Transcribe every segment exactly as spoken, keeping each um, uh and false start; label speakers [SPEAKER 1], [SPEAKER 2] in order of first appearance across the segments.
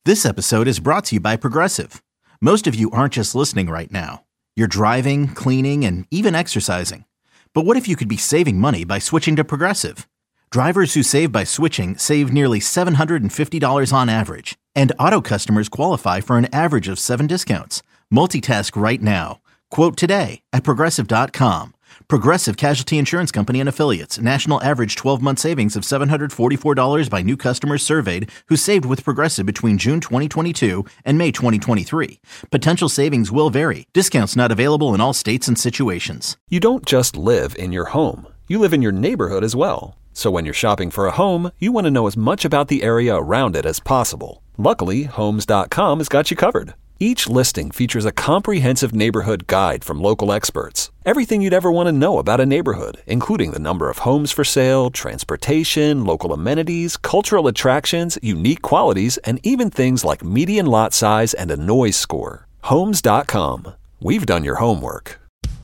[SPEAKER 1] This episode is brought to you by Progressive. Most of you aren't just listening right now. You're driving, cleaning, and even exercising. But what if you could be saving money by switching to Progressive? Drivers who save by switching save nearly seven hundred fifty dollars on average. And auto customers qualify for an average of seven discounts. Multitask right now. Quote today at Progressive dot com. Progressive Casualty Insurance Company and Affiliates. National average twelve-month savings of seven hundred forty-four dollars by new customers surveyed who saved with Progressive between June twenty twenty-two and May twenty twenty-three. Potential savings will vary. Discounts not available in all states and situations.
[SPEAKER 2] You don't just live in your home. You live in your neighborhood as well. So when you're shopping for a home, you want to know as much about the area around it as possible. Luckily, Homes dot com has got you covered. Each listing features a comprehensive neighborhood guide from local experts. Everything you'd ever want to know about a neighborhood, including the number of homes for sale, transportation, local amenities, cultural attractions, unique qualities, and even things like median lot size and a noise score. Homes dot com. We've done your homework.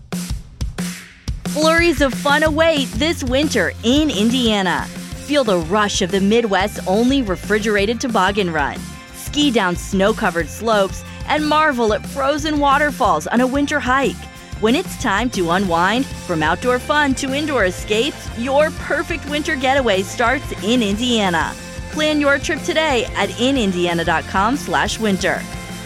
[SPEAKER 3] Flurries of fun await this winter in Indiana. Feel the rush of the Midwest's only refrigerated toboggan run. Ski down snow-covered slopes and marvel at frozen waterfalls on a winter hike. When it's time to unwind, from outdoor fun to indoor escapes, your perfect winter getaway starts in Indiana. Plan your trip today at in indiana dot com slash winter.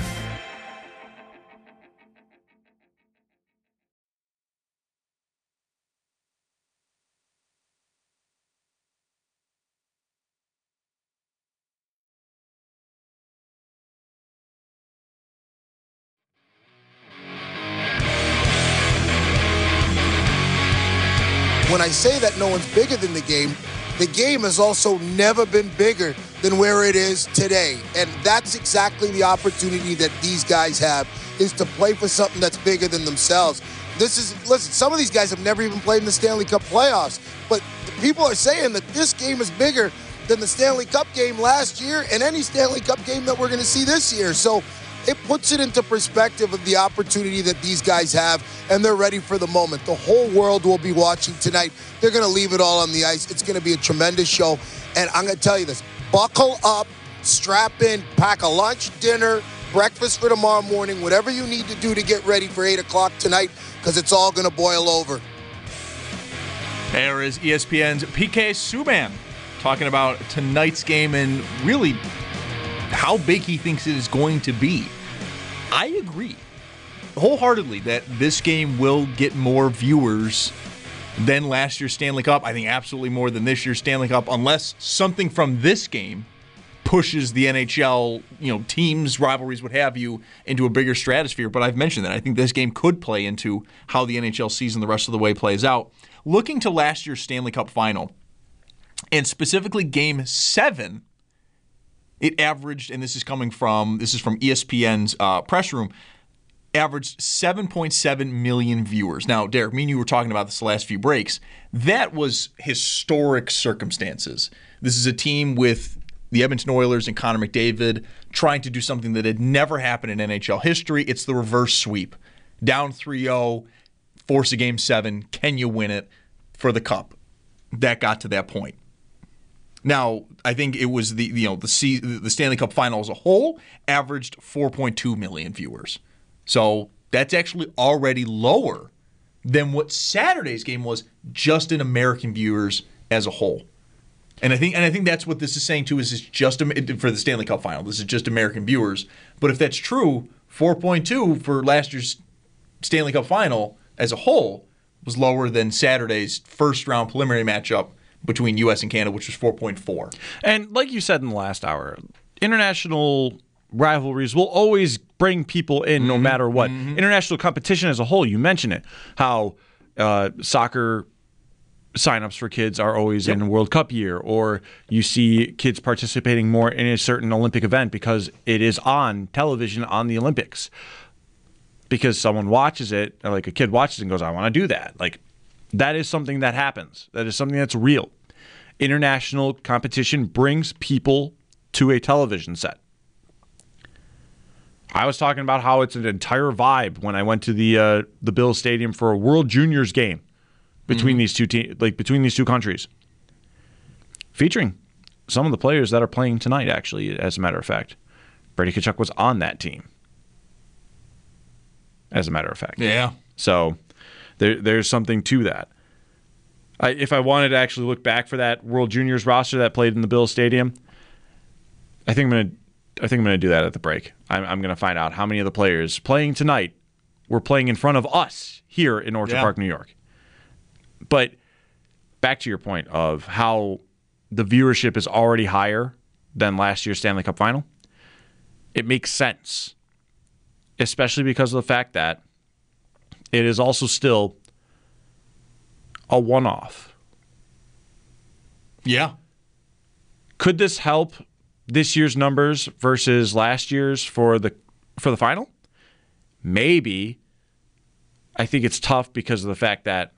[SPEAKER 4] When I say that no one's bigger than the game, the game has also never been bigger than where it is today. And that's exactly the opportunity that these guys have, is to play for something that's bigger than themselves. This is, listen, some of these guys have never even played in the Stanley Cup playoffs, but people are saying that this game is bigger than the Stanley Cup game last year and any Stanley Cup game that we're going to see this year. So it puts it into perspective of the opportunity that these guys have, and they're ready for the moment. The whole world will be watching tonight. They're going to leave it all on the ice. It's going to be a tremendous show, and I'm going to tell you this. Buckle up, strap in, pack a lunch, dinner, breakfast for tomorrow morning, whatever you need to do to get ready for eight o'clock tonight, because it's all going to boil over.
[SPEAKER 5] There is E S P N's P K Subban talking about tonight's game and really how big he thinks it is going to be. I agree wholeheartedly that this game will get more viewers than last year's Stanley Cup. I think absolutely more than this year's Stanley Cup, unless something from this game pushes the N H L, you know, teams, rivalries, what have you, into a bigger stratosphere. But I've mentioned that. I think this game could play into how the N H L season the rest of the way plays out. Looking to last year's Stanley Cup final, and specifically Game seven, it averaged, and this is coming from, this is from E S P N's uh, press room, averaged seven point seven million viewers. Now, Derek, me and you were talking about this the last few breaks. That was historic circumstances. This is a team with the Edmonton Oilers and Connor McDavid trying to do something that had never happened in N H L history. It's the reverse sweep. Down three oh, force a game seven. Can you win it for the cup? That got to that point. Now, I think it was the you know the C, the Stanley Cup final as a whole averaged four point two million viewers. So that's actually already lower than what Saturday's game was just in American viewers as a whole. And I think and I think that's what this is saying too, is it's just for the Stanley Cup final. This is just American viewers. But if that's true, four point two for last year's Stanley Cup final as a whole was lower than Saturday's first round preliminary matchup between U S and Canada, which was four point four.
[SPEAKER 6] And like you said in the last hour, international rivalries will always bring people in, mm-hmm. no matter what. Mm-hmm. International competition as a whole, you mentioned it, how uh, soccer signups for kids are always yep. in World Cup year, or you see kids participating more in a certain Olympic event because it is on television on the Olympics. Because someone watches it, or like a kid watches it and goes, I want to do that. Like, that is something that happens. That is something that's real. International competition brings people to a television set. I was talking about how it's an entire vibe when I went to the uh, the Bills Stadium for a World Juniors game between mm-hmm. these two te- like between these two countries, featuring some of the players that are playing tonight. Actually, as a matter of fact, Brady Tkachuk was on that team, as a matter of fact.
[SPEAKER 5] Yeah.
[SPEAKER 6] So there, there's something to that. I, if I wanted to actually look back for that World Juniors roster that played in the Bill Stadium, I think I'm gonna, I think I'm gonna do that at the break. I'm, I'm gonna find out how many of the players playing tonight were playing in front of us here in Orchard
[SPEAKER 5] Yeah.
[SPEAKER 6] Park, New York. But back to your point of how the viewership is already higher than last year's Stanley Cup Final, it makes sense, especially because of the fact that it is also still a one-off.
[SPEAKER 5] Yeah.
[SPEAKER 6] Could this help this year's numbers versus last year's for the for the final? Maybe. I think it's tough because of the fact that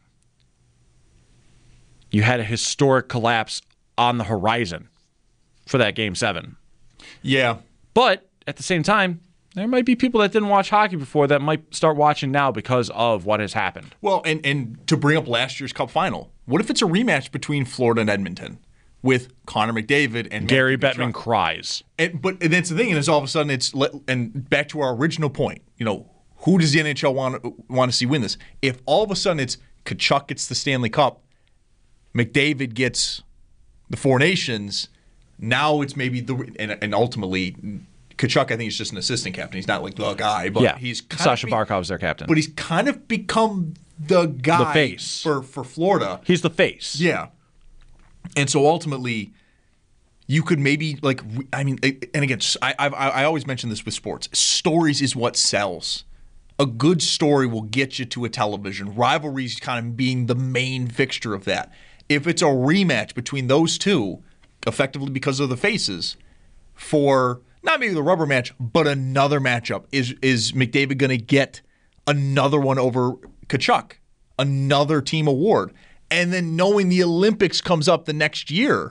[SPEAKER 6] you had a historic collapse on the horizon for that Game seven.
[SPEAKER 5] Yeah.
[SPEAKER 6] But at the same time, there might be people that didn't watch hockey before that might start watching now because of what has happened.
[SPEAKER 5] Well, and, and to bring up last year's Cup Final, what if it's a rematch between Florida and Edmonton with Connor McDavid and
[SPEAKER 6] Gary
[SPEAKER 5] Matthew
[SPEAKER 6] Bettman
[SPEAKER 5] Tkachuk?
[SPEAKER 6] cries.
[SPEAKER 5] And, but that's the thing, and it's all of a sudden it's let, and back to our original point. You know, who does the N H L want want to see win this? If all of a sudden it's Tkachuk gets the Stanley Cup, McDavid gets the Four Nations, now it's maybe the and, and ultimately Tkachuk, I think, is just an assistant captain. He's not like the guy, but
[SPEAKER 6] Yeah,
[SPEAKER 5] he's kind
[SPEAKER 6] Sasha
[SPEAKER 5] of be,
[SPEAKER 6] Barkov's their captain.
[SPEAKER 5] But he's kind of become the guy
[SPEAKER 6] The face.
[SPEAKER 5] for for Florida.
[SPEAKER 6] He's the face.
[SPEAKER 5] Yeah. And so ultimately, you could maybe like I mean, and again, I I, I always mention this with sports. Stories is what sells. A good story will get you to a television. Rivalries kind of being the main fixture of that. If it's a rematch between those two, effectively because of the faces, for not maybe the rubber match, but another matchup, is is McDavid going to get another one over Tkachuk, another team award? And then knowing the Olympics comes up the next year,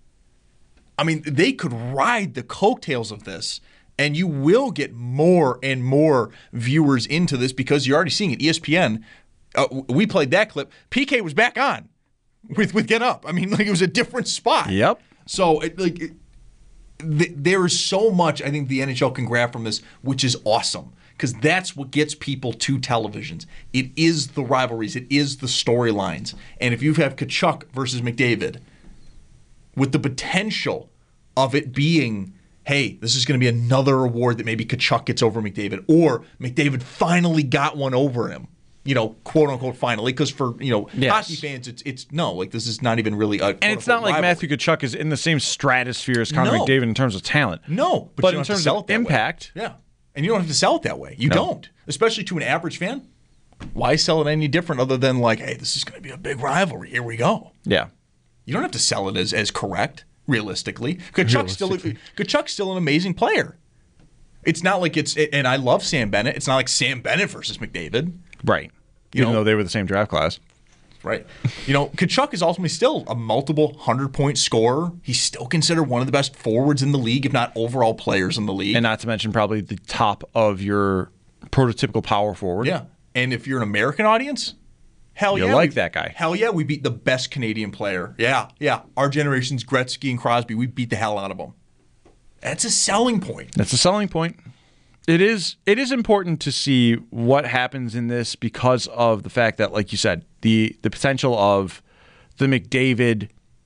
[SPEAKER 5] I mean, they could ride the coattails of this, and you will get more and more viewers into this because you're already seeing it. E S P N, uh, we played that clip. P K was back on with with Get Up. I mean, like it was a different spot.
[SPEAKER 6] Yep.
[SPEAKER 5] So, it, like, it, th- there is so much I think the N H L can grab from this, which is awesome. Because that's what gets people to televisions. It is the rivalries. It is the storylines. And if you have Tkachuk versus McDavid, with the potential of it being, hey, this is going to be another award that maybe Tkachuk gets over McDavid, or McDavid finally got one over him, you know, quote unquote finally, because for, you know,
[SPEAKER 6] Yes.
[SPEAKER 5] hockey fans, it's it's no, like this is not even really a
[SPEAKER 6] And it's not like
[SPEAKER 5] rivalry.
[SPEAKER 6] Matthew Tkachuk is in the same stratosphere as Connor
[SPEAKER 5] No.
[SPEAKER 6] McDavid in terms of talent.
[SPEAKER 5] No, but,
[SPEAKER 6] But
[SPEAKER 5] you don't
[SPEAKER 6] in
[SPEAKER 5] have to
[SPEAKER 6] terms
[SPEAKER 5] sell
[SPEAKER 6] of
[SPEAKER 5] it that way.
[SPEAKER 6] impact,
[SPEAKER 5] Yeah. And you don't have to sell it that way. You
[SPEAKER 6] No.
[SPEAKER 5] don't. Especially to an average fan. Why sell it any different other than like, hey, this is going to be a big rivalry. Here we go.
[SPEAKER 6] yeah.
[SPEAKER 5] You don't have to sell it as, as correct, realistically. Tkachuk's still, Tkachuk's still an amazing player. It's not like it's, and I love Sam Bennett. It's not like Sam Bennett versus McDavid.
[SPEAKER 6] Right.
[SPEAKER 5] You
[SPEAKER 6] Even
[SPEAKER 5] know-
[SPEAKER 6] though they were the same draft class.
[SPEAKER 5] Right. You know, Tkachuk is ultimately still a multiple hundred-point scorer. He's still considered one of the best forwards in the league, if not overall players in the league.
[SPEAKER 6] And not to mention probably the top of your prototypical power forward.
[SPEAKER 5] Yeah. And if you're an American audience, hell
[SPEAKER 6] You
[SPEAKER 5] yeah.
[SPEAKER 6] like
[SPEAKER 5] we-
[SPEAKER 6] that guy.
[SPEAKER 5] Hell yeah, we beat the best Canadian player. Yeah, yeah. Our generation's Gretzky and Crosby, we beat the hell out of them. That's a selling point.
[SPEAKER 6] That's a selling point. It is it is important to see what happens in this because of the fact that, like you said, the the potential of the McDavid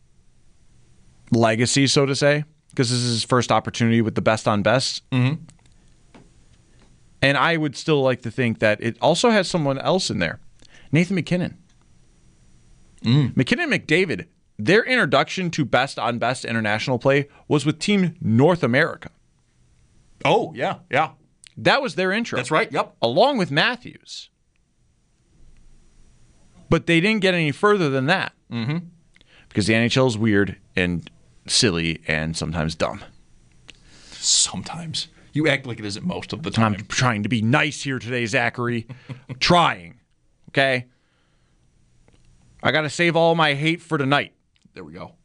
[SPEAKER 6] legacy, so to say, because this is his first opportunity with the best on best. Mm-hmm. And I would still like to think that it also has someone else in there, Nathan McKinnon. Mm. McKinnon and McDavid, their introduction to best on best international play was with Team North America.
[SPEAKER 5] Oh, yeah, yeah.
[SPEAKER 6] That was their intro.
[SPEAKER 5] That's right, yep.
[SPEAKER 6] Along with Matthews. But they didn't get any further than that. Mm-hmm. Because the N H L is weird and silly and sometimes dumb.
[SPEAKER 5] Sometimes. You act like it isn't most of the time.
[SPEAKER 6] I'm trying to be nice here today, Zachary. Trying. Okay? I got to save all my hate for tonight.
[SPEAKER 5] There we go.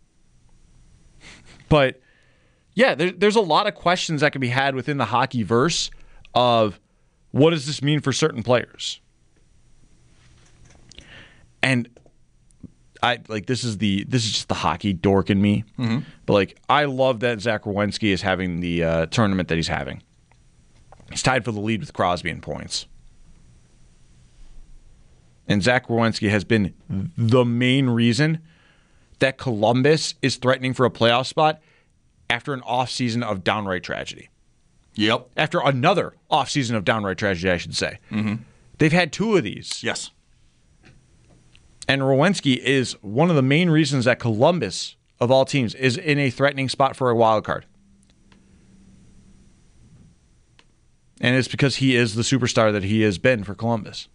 [SPEAKER 6] But yeah, there, there's a lot of questions that can be had within the hockey verse of what does this mean for certain players? And I like this is the this is just the hockey dork in me. Mm-hmm. But like I love that Zach Werenski is having the uh, tournament that he's having. He's tied for the lead with Crosby in points. And Zach Werenski has been the main reason that Columbus is threatening for a playoff spot after an offseason of downright tragedy.
[SPEAKER 5] Yep.
[SPEAKER 6] After another offseason of downright tragedy, I should say.
[SPEAKER 5] Mm-hmm.
[SPEAKER 6] They've had two of these.
[SPEAKER 5] Yes.
[SPEAKER 6] And Werenski is one of the main reasons that Columbus, of all teams, is in a threatening spot for a wild card. And it's because he is the superstar that he has been for Columbus.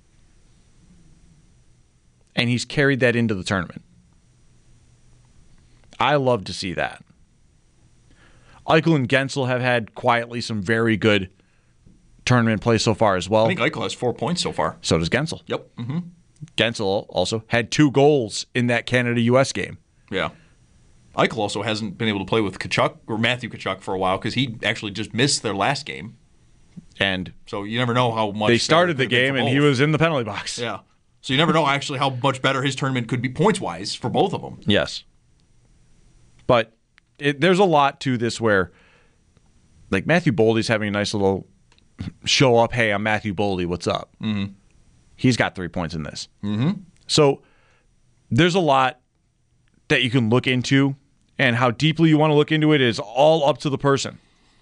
[SPEAKER 6] And he's carried that into the tournament. I love to see that. Eichel and Gensel have had quietly some very good tournament play so far as well.
[SPEAKER 5] I think Eichel has four points so far.
[SPEAKER 6] So does Gensel.
[SPEAKER 5] Yep. Mm-hmm.
[SPEAKER 6] Gensel also had two goals in that Canada-U S game.
[SPEAKER 5] Yeah. Eichel also hasn't been able to play with Tkachuk or Matthew Tkachuk for a while because he actually just missed their last game.
[SPEAKER 6] And
[SPEAKER 5] so you never know how much
[SPEAKER 6] they started the game and he was in the penalty box.
[SPEAKER 5] Yeah. So you never know actually how much better his tournament could be points-wise for both of them.
[SPEAKER 6] Yes. But it, there's a lot to this where, like, Matthew Boldy's having a nice little show up, hey, I'm Matthew Boldy, what's up?
[SPEAKER 5] Mm-hmm.
[SPEAKER 6] He's got three points in this.
[SPEAKER 5] Mm-hmm.
[SPEAKER 6] So there's a lot that you can look into, and how deeply you want to look into it is all up to the person.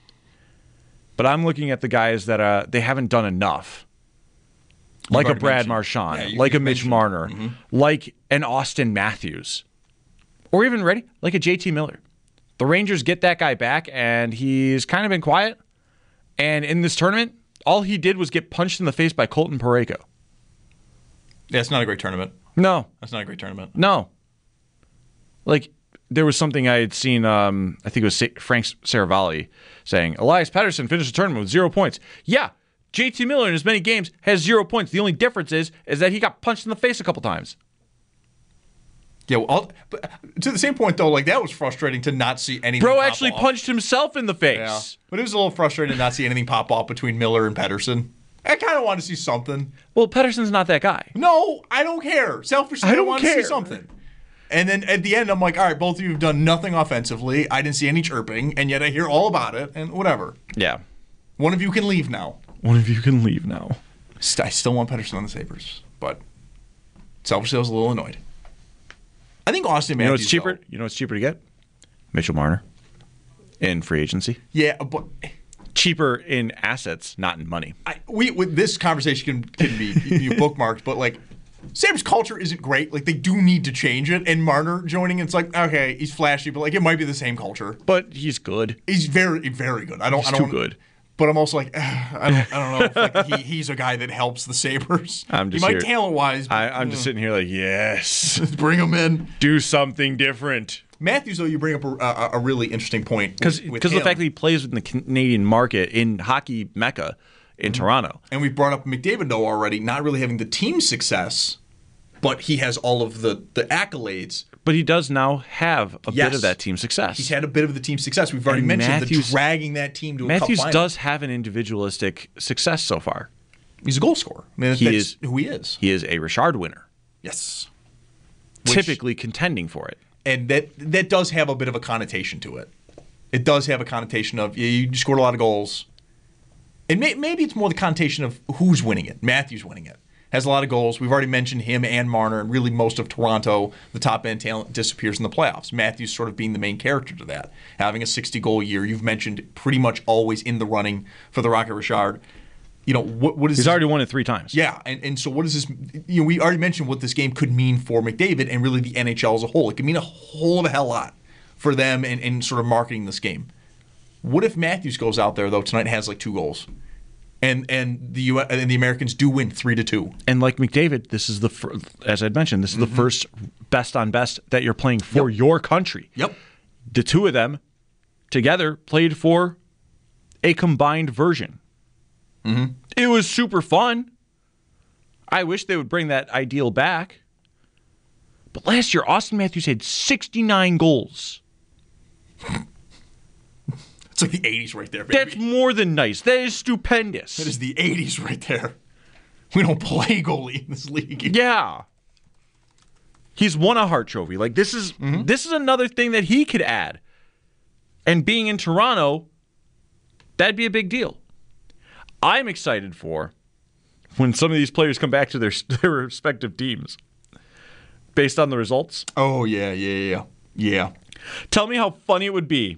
[SPEAKER 6] But I'm looking at the guys that uh, they haven't done enough. You've like a Brad Marchand, yeah, like a Mitch Marner, mm-hmm. like an Austin Matthews. Or even, ready, like a J T Miller. The Rangers get that guy back, and he's kind of been quiet. And in this tournament, all he did was get punched in the face by Colton Parayko.
[SPEAKER 5] Yeah, it's not a great tournament.
[SPEAKER 6] No.
[SPEAKER 5] That's not a great tournament.
[SPEAKER 6] No. Like, there was something I had seen, um, I think it was Frank Saravalli saying, Elias Pettersson finished the tournament with zero points. Yeah, J T Miller in as many games has zero points. The only difference is, is that he got punched in the face a couple times.
[SPEAKER 5] Yeah, well, I'll, but to the same point, though, like, that was frustrating to not see anything
[SPEAKER 6] Bro
[SPEAKER 5] pop
[SPEAKER 6] actually
[SPEAKER 5] off.
[SPEAKER 6] punched himself in the face.
[SPEAKER 5] Yeah. But it was a little frustrating to not see anything pop off between Miller and Pettersson. I kind of want to see something.
[SPEAKER 6] Well, Pettersson's not that guy.
[SPEAKER 5] No, I don't care. Selfishly, I,
[SPEAKER 6] I don't
[SPEAKER 5] want
[SPEAKER 6] care.
[SPEAKER 5] to see something. And then at the end, I'm like, all right, both of you have done nothing offensively. I didn't see any chirping, and yet I hear all about it, and whatever.
[SPEAKER 6] Yeah.
[SPEAKER 5] One of you can leave now.
[SPEAKER 6] One of you can leave now.
[SPEAKER 5] I still want Pettersson on the Sabres, but selfishly, I was a little annoyed. I think Austin Matthews,
[SPEAKER 6] You know what's cheaper?
[SPEAKER 5] Though,
[SPEAKER 6] you know what's cheaper to get? Mitchell Marner in free agency.
[SPEAKER 5] Yeah, but
[SPEAKER 6] cheaper in assets, not in money.
[SPEAKER 5] I, we, we this conversation can, can be you bookmarked, but like Sabres culture isn't great. Like they do need to change it. And Marner joining, it's like okay, he's flashy, but like it might be the same culture.
[SPEAKER 6] But he's good.
[SPEAKER 5] He's very, very good. I don't.
[SPEAKER 6] He's
[SPEAKER 5] I don't
[SPEAKER 6] too
[SPEAKER 5] wanna,
[SPEAKER 6] good.
[SPEAKER 5] But I'm also like, I don't, I don't know if like, he, he's a guy that helps the Sabres.
[SPEAKER 6] I'm just
[SPEAKER 5] he might
[SPEAKER 6] here.
[SPEAKER 5] talent-wise. But,
[SPEAKER 6] I, I'm just sitting here like, yes.
[SPEAKER 5] Bring him in.
[SPEAKER 6] Do something different.
[SPEAKER 5] Matthews, though, you bring up a, a, a really interesting point.
[SPEAKER 6] Because the fact that he plays in the Canadian market, in hockey mecca, in mm-hmm. Toronto.
[SPEAKER 5] And we've brought up McDavid, though, already, not really having the team success, but he has all of the, the accolades.
[SPEAKER 6] But he does now have a
[SPEAKER 5] yes.
[SPEAKER 6] bit of that team success.
[SPEAKER 5] He's had a bit of the team success. We've already
[SPEAKER 6] and
[SPEAKER 5] mentioned
[SPEAKER 6] Matthews,
[SPEAKER 5] the dragging that team to a
[SPEAKER 6] Matthews
[SPEAKER 5] cup final.
[SPEAKER 6] does have an individualistic success so far.
[SPEAKER 5] He's a goal scorer. I mean,
[SPEAKER 6] he
[SPEAKER 5] that's
[SPEAKER 6] is
[SPEAKER 5] who he is.
[SPEAKER 6] He is a Richard winner.
[SPEAKER 5] Yes.
[SPEAKER 6] Typically
[SPEAKER 5] Which,
[SPEAKER 6] contending for it.
[SPEAKER 5] And that that does have a bit of a connotation to it. It does have a connotation of yeah, you scored a lot of goals. And may, maybe it's more the connotation of who's winning it. Matthews winning it. Has a lot of goals. We've already mentioned him and Marner, and really most of Toronto, the top-end talent disappears in the playoffs. Matthews sort of being the main character to that. Having a sixty-goal year, you've mentioned pretty much always in the running for the Rocket Richard. You know, what, what is
[SPEAKER 6] He's
[SPEAKER 5] this?
[SPEAKER 6] already won it three times.
[SPEAKER 5] Yeah, and, and so what does this, you know, we already mentioned what this game could mean for McDavid and really the N H L as a whole. It could mean a whole of a hell lot for them and, and sort of marketing this game. What if Matthews goes out there, though, tonight and has like two goals? And and the U S, and the Americans do win three to two.
[SPEAKER 6] And like McDavid, this is the fir- as I'd mentioned, this is mm-hmm. the first best on best that you're playing for
[SPEAKER 5] yep.
[SPEAKER 6] your country.
[SPEAKER 5] Yep.
[SPEAKER 6] The two of them together played for a combined version.
[SPEAKER 5] Mm-hmm.
[SPEAKER 6] It was super fun. I wish they would bring that ideal back. But last year, Austin Matthews had sixty-nine goals.
[SPEAKER 5] It's like the eighties right there, baby.
[SPEAKER 6] That's more than nice. That is stupendous.
[SPEAKER 5] That is the eighties right there. We don't play goalie in this league.
[SPEAKER 6] Yeah. He's won a Hart Trophy. Like this is mm-hmm. this is another thing that he could add. And being in Toronto, that'd be a big deal. I'm excited for when some of these players come back to their their respective teams based on the results.
[SPEAKER 5] Oh yeah, yeah, yeah, yeah.
[SPEAKER 6] Tell me how funny it would be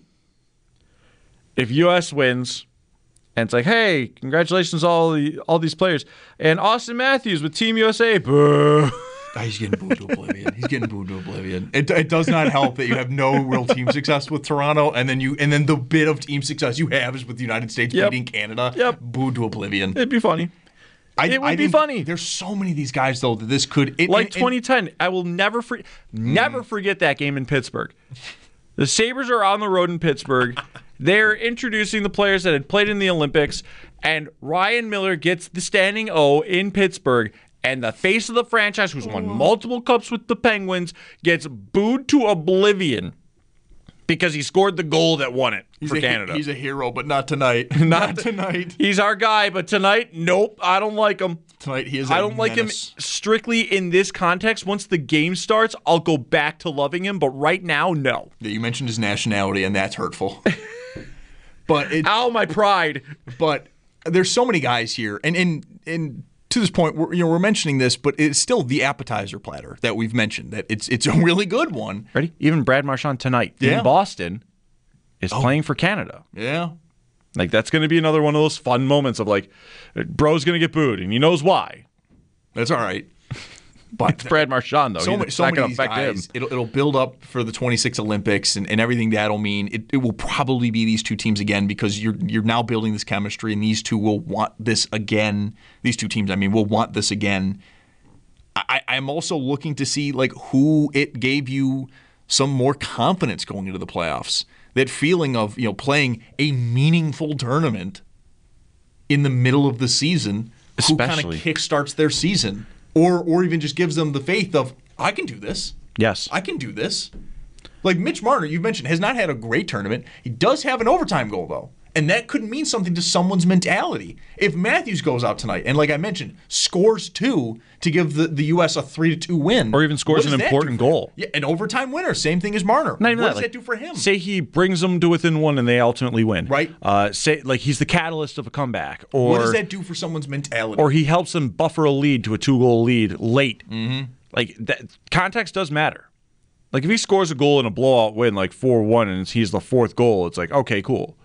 [SPEAKER 6] if U S wins. And it's like, hey, congratulations all the all these players. And Austin Matthews with Team U S A. Boo.
[SPEAKER 5] He's getting booed to oblivion. He's getting booed to oblivion. It, it does not help that you have no real team success with Toronto, and then you and then the bit of team success you have is with the United States yep. beating Canada.
[SPEAKER 6] Yep.
[SPEAKER 5] Booed to oblivion.
[SPEAKER 6] It'd be funny.
[SPEAKER 5] I,
[SPEAKER 6] it would
[SPEAKER 5] I
[SPEAKER 6] be funny.
[SPEAKER 5] There's so many of these guys though that this could it,
[SPEAKER 6] like
[SPEAKER 5] and,
[SPEAKER 6] twenty ten. I will never for, never mm. forget that game in Pittsburgh. The Sabres are on the road in Pittsburgh. They're introducing the players that had played in the Olympics, and Ryan Miller gets the standing O in Pittsburgh, and the face of the franchise, who's won multiple cups with the Penguins, gets booed to oblivion because he scored the goal that won it
[SPEAKER 5] he's
[SPEAKER 6] for
[SPEAKER 5] a,
[SPEAKER 6] Canada.
[SPEAKER 5] He's a hero, but not tonight.
[SPEAKER 6] not,
[SPEAKER 5] not tonight.
[SPEAKER 6] He's our guy, but tonight, nope, I don't like him.
[SPEAKER 5] Tonight he is.
[SPEAKER 6] I don't
[SPEAKER 5] menace.
[SPEAKER 6] like him strictly in this context. Once the game starts, I'll go back to loving him, but right now, no.
[SPEAKER 5] Yeah, you mentioned his nationality, and that's hurtful. But it,
[SPEAKER 6] ow, my pride.
[SPEAKER 5] But there's so many guys here, and and and to this point, we're, you know, we're mentioning this, but it's still the appetizer platter that we've mentioned. That it's it's a really good one.
[SPEAKER 6] Ready? Even Brad Marchand tonight
[SPEAKER 5] yeah.
[SPEAKER 6] in Boston is
[SPEAKER 5] oh.
[SPEAKER 6] playing for Canada.
[SPEAKER 5] Yeah,
[SPEAKER 6] like that's going to be another one of those fun moments of like, bro's going to get booed, and he knows why.
[SPEAKER 5] That's all right. But
[SPEAKER 6] it's Brad Marchand, though.
[SPEAKER 5] So,
[SPEAKER 6] He's
[SPEAKER 5] so
[SPEAKER 6] not
[SPEAKER 5] many
[SPEAKER 6] going
[SPEAKER 5] of
[SPEAKER 6] to
[SPEAKER 5] these
[SPEAKER 6] affect
[SPEAKER 5] guys,
[SPEAKER 6] him.
[SPEAKER 5] It'll, it'll build up for the twenty-six Olympics and, and everything that'll mean. It, it will probably be these two teams again because you're you're now building this chemistry, and these two will want this again. These two teams, I mean, will want this again. I, I'm also looking to see like who it gave you some more confidence going into the playoffs. That feeling of, you know, playing a meaningful tournament in the middle of the season,
[SPEAKER 6] Especially.
[SPEAKER 5] who kind of kickstarts their season. Or or even just gives them the faith of, I can do this.
[SPEAKER 6] Yes.
[SPEAKER 5] I can do this. Like Mitch Marner, you mentioned, has not had a great tournament. He does have an overtime goal, though. And that could mean something to someone's mentality. If Matthews goes out tonight and, like I mentioned, scores two to give the, the U S a three to two win.
[SPEAKER 6] Or even scores an important goal.
[SPEAKER 5] Yeah, an overtime winner. Same thing as Marner.
[SPEAKER 6] Not even
[SPEAKER 5] what
[SPEAKER 6] that.
[SPEAKER 5] does
[SPEAKER 6] like,
[SPEAKER 5] that do for him?
[SPEAKER 6] Say he brings them to within one and they ultimately win.
[SPEAKER 5] Right.
[SPEAKER 6] Uh, say like he's the catalyst of a comeback. Or
[SPEAKER 5] what does that do for someone's mentality?
[SPEAKER 6] Or he helps them buffer a lead to a two-goal lead late.
[SPEAKER 5] Mm-hmm.
[SPEAKER 6] Like that, context does matter. Like if he scores a goal in a blowout win, like four one, and he's the fourth goal, it's like, okay, cool.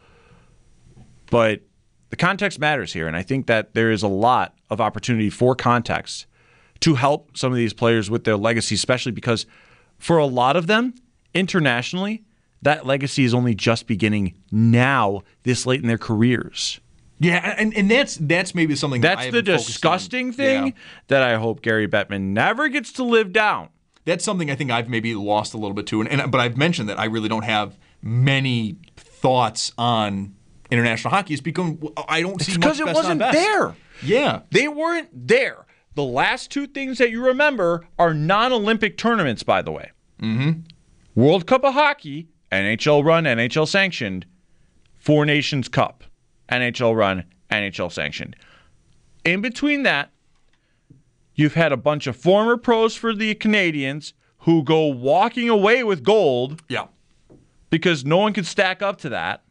[SPEAKER 6] But the context matters here, and I think that there is a lot of opportunity for context to help some of these players with their legacy, especially because for a lot of them, internationally, that legacy is only just beginning now, this late in their careers.
[SPEAKER 5] Yeah, and, and that's that's maybe something that
[SPEAKER 6] That's
[SPEAKER 5] I
[SPEAKER 6] the disgusting thing
[SPEAKER 5] yeah.
[SPEAKER 6] that I hope Gary Bettman never gets to live down.
[SPEAKER 5] That's something I think I've maybe lost a little bit too, and, and but I've mentioned that I really don't have many thoughts on international hockey. It's because I don't see
[SPEAKER 6] it's
[SPEAKER 5] much
[SPEAKER 6] because it
[SPEAKER 5] best
[SPEAKER 6] wasn't
[SPEAKER 5] on best.
[SPEAKER 6] there.
[SPEAKER 5] Yeah,
[SPEAKER 6] they weren't there. The last two things that you remember are non-Olympic tournaments, by the way.
[SPEAKER 5] Mm-hmm.
[SPEAKER 6] World Cup of Hockey, N H L run, N H L sanctioned. Four Nations Cup, N H L run, N H L sanctioned. In between that, you've had a bunch of former pros for the Canadians who go walking away with gold.
[SPEAKER 5] Yeah.
[SPEAKER 6] Because no one could stack up to that.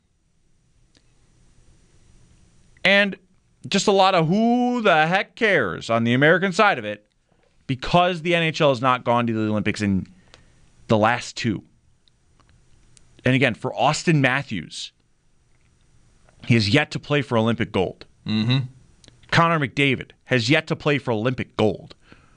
[SPEAKER 6] And just a lot of who the heck cares on the American side of it because the N H L has not gone to the Olympics in the last two. And again, for Austin Matthews, he has yet to play for Olympic gold.
[SPEAKER 5] Mm-hmm.
[SPEAKER 6] Connor McDavid has yet to play for Olympic gold.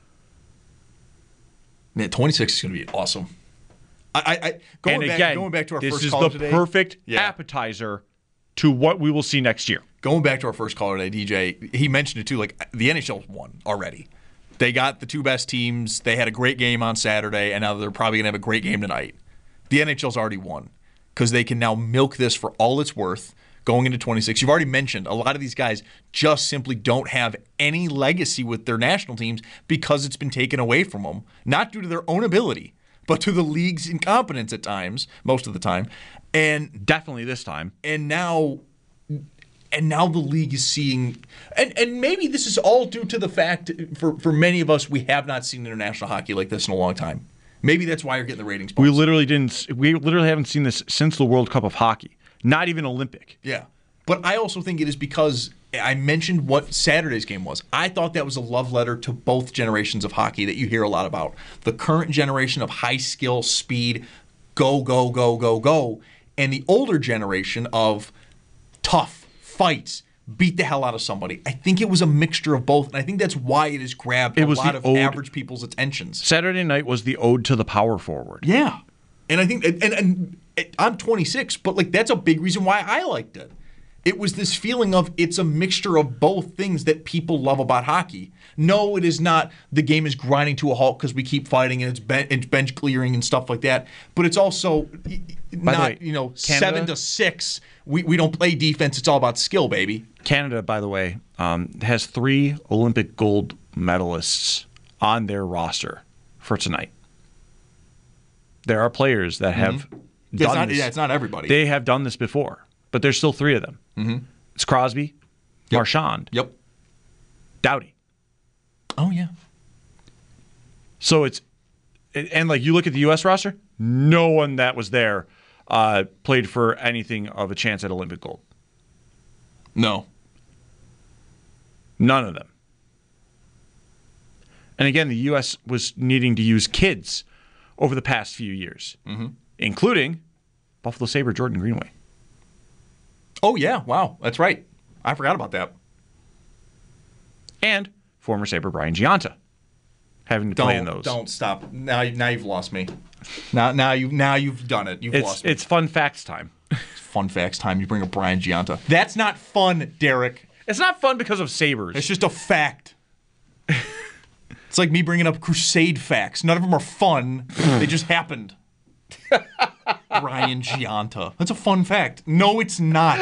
[SPEAKER 5] Man, twenty-six is going to be awesome. I, I, I going
[SPEAKER 6] and
[SPEAKER 5] back,
[SPEAKER 6] again,
[SPEAKER 5] going back to our
[SPEAKER 6] this
[SPEAKER 5] first
[SPEAKER 6] is
[SPEAKER 5] caller
[SPEAKER 6] the
[SPEAKER 5] today,
[SPEAKER 6] perfect
[SPEAKER 5] yeah.
[SPEAKER 6] appetizer to what we will see next year.
[SPEAKER 5] Going back to our first caller today, D J, he mentioned it too. Like the N H L's won already. They got the two best teams. They had a great game on Saturday, and now they're probably going to have a great game tonight. The N H L's already won because they can now milk this for all it's worth going into twenty-six. You've already mentioned a lot of these guys just simply don't have any legacy with their national teams because it's been taken away from them, not due to their own ability, but to the league's incompetence at times, most of the time. And
[SPEAKER 6] definitely this time.
[SPEAKER 5] And now and now the league is seeing and, and maybe this is all due to the fact for, for many of us we have not seen international hockey like this in a long time. Maybe that's why you're getting the ratings bumps.
[SPEAKER 6] We literally didn't. We literally haven't seen this since the World Cup of hockey. Not even Olympic.
[SPEAKER 5] Yeah. But I also think it is because I mentioned what Saturday's game was. I thought that was a love letter to both generations of hockey that you hear a lot about. The current generation of high skill, speed, go, go, go, go, go, and the older generation of tough fights, beat the hell out of somebody. I think it was a mixture of both, and I think that's why it has grabbed
[SPEAKER 6] It
[SPEAKER 5] a
[SPEAKER 6] was
[SPEAKER 5] lot
[SPEAKER 6] the
[SPEAKER 5] of
[SPEAKER 6] ode-
[SPEAKER 5] average people's attentions.
[SPEAKER 6] Saturday night was the ode to the power forward.
[SPEAKER 5] Yeah. And I think, and, and, and I'm twenty-six, but like that's a big reason why I liked it. It was this feeling of it's a mixture of both things that people love about hockey. No, it is not the game is grinding to a halt because we keep fighting and it's, ben- it's bench clearing and stuff like that. But it's also not,
[SPEAKER 6] way,
[SPEAKER 5] you know,
[SPEAKER 6] Canada,
[SPEAKER 5] seven to six. We, we don't play defense. It's all about skill, baby.
[SPEAKER 6] Canada, by the way, um, has three Olympic gold medalists on their roster for tonight. There are players that have
[SPEAKER 5] Mm-hmm.
[SPEAKER 6] done
[SPEAKER 5] It's not,
[SPEAKER 6] this.
[SPEAKER 5] yeah, it's not everybody.
[SPEAKER 6] They have done this before, but there's still three of them. Mm-hmm. It's Crosby,
[SPEAKER 5] Yep.
[SPEAKER 6] Marchand,
[SPEAKER 5] Yep.
[SPEAKER 6] Doughty.
[SPEAKER 5] Oh, yeah.
[SPEAKER 6] So it's and like you look at the U S roster, no one that was there uh, played for anything of a chance at Olympic gold.
[SPEAKER 5] No.
[SPEAKER 6] None of them. And again, the U S was needing to use kids over the past few years, mm-hmm. including Buffalo Sabre Jordan Greenway.
[SPEAKER 5] Oh, yeah. Wow. That's right. I forgot about that.
[SPEAKER 6] And former Sabre Brian Giunta having to
[SPEAKER 5] Don't,
[SPEAKER 6] play in those.
[SPEAKER 5] Don't stop. Now, now you've lost me. Now, now you now you've done it. You've
[SPEAKER 6] It's
[SPEAKER 5] lost me.
[SPEAKER 6] it's fun facts time.
[SPEAKER 5] Fun facts time. You bring up Brian Giunta. That's not fun, Derek.
[SPEAKER 6] It's not fun because of Sabres.
[SPEAKER 5] It's just a fact. It's like me bringing up Crusade facts. None of them are fun. They just happened. Brian Giunta. That's a fun fact. No, it's not.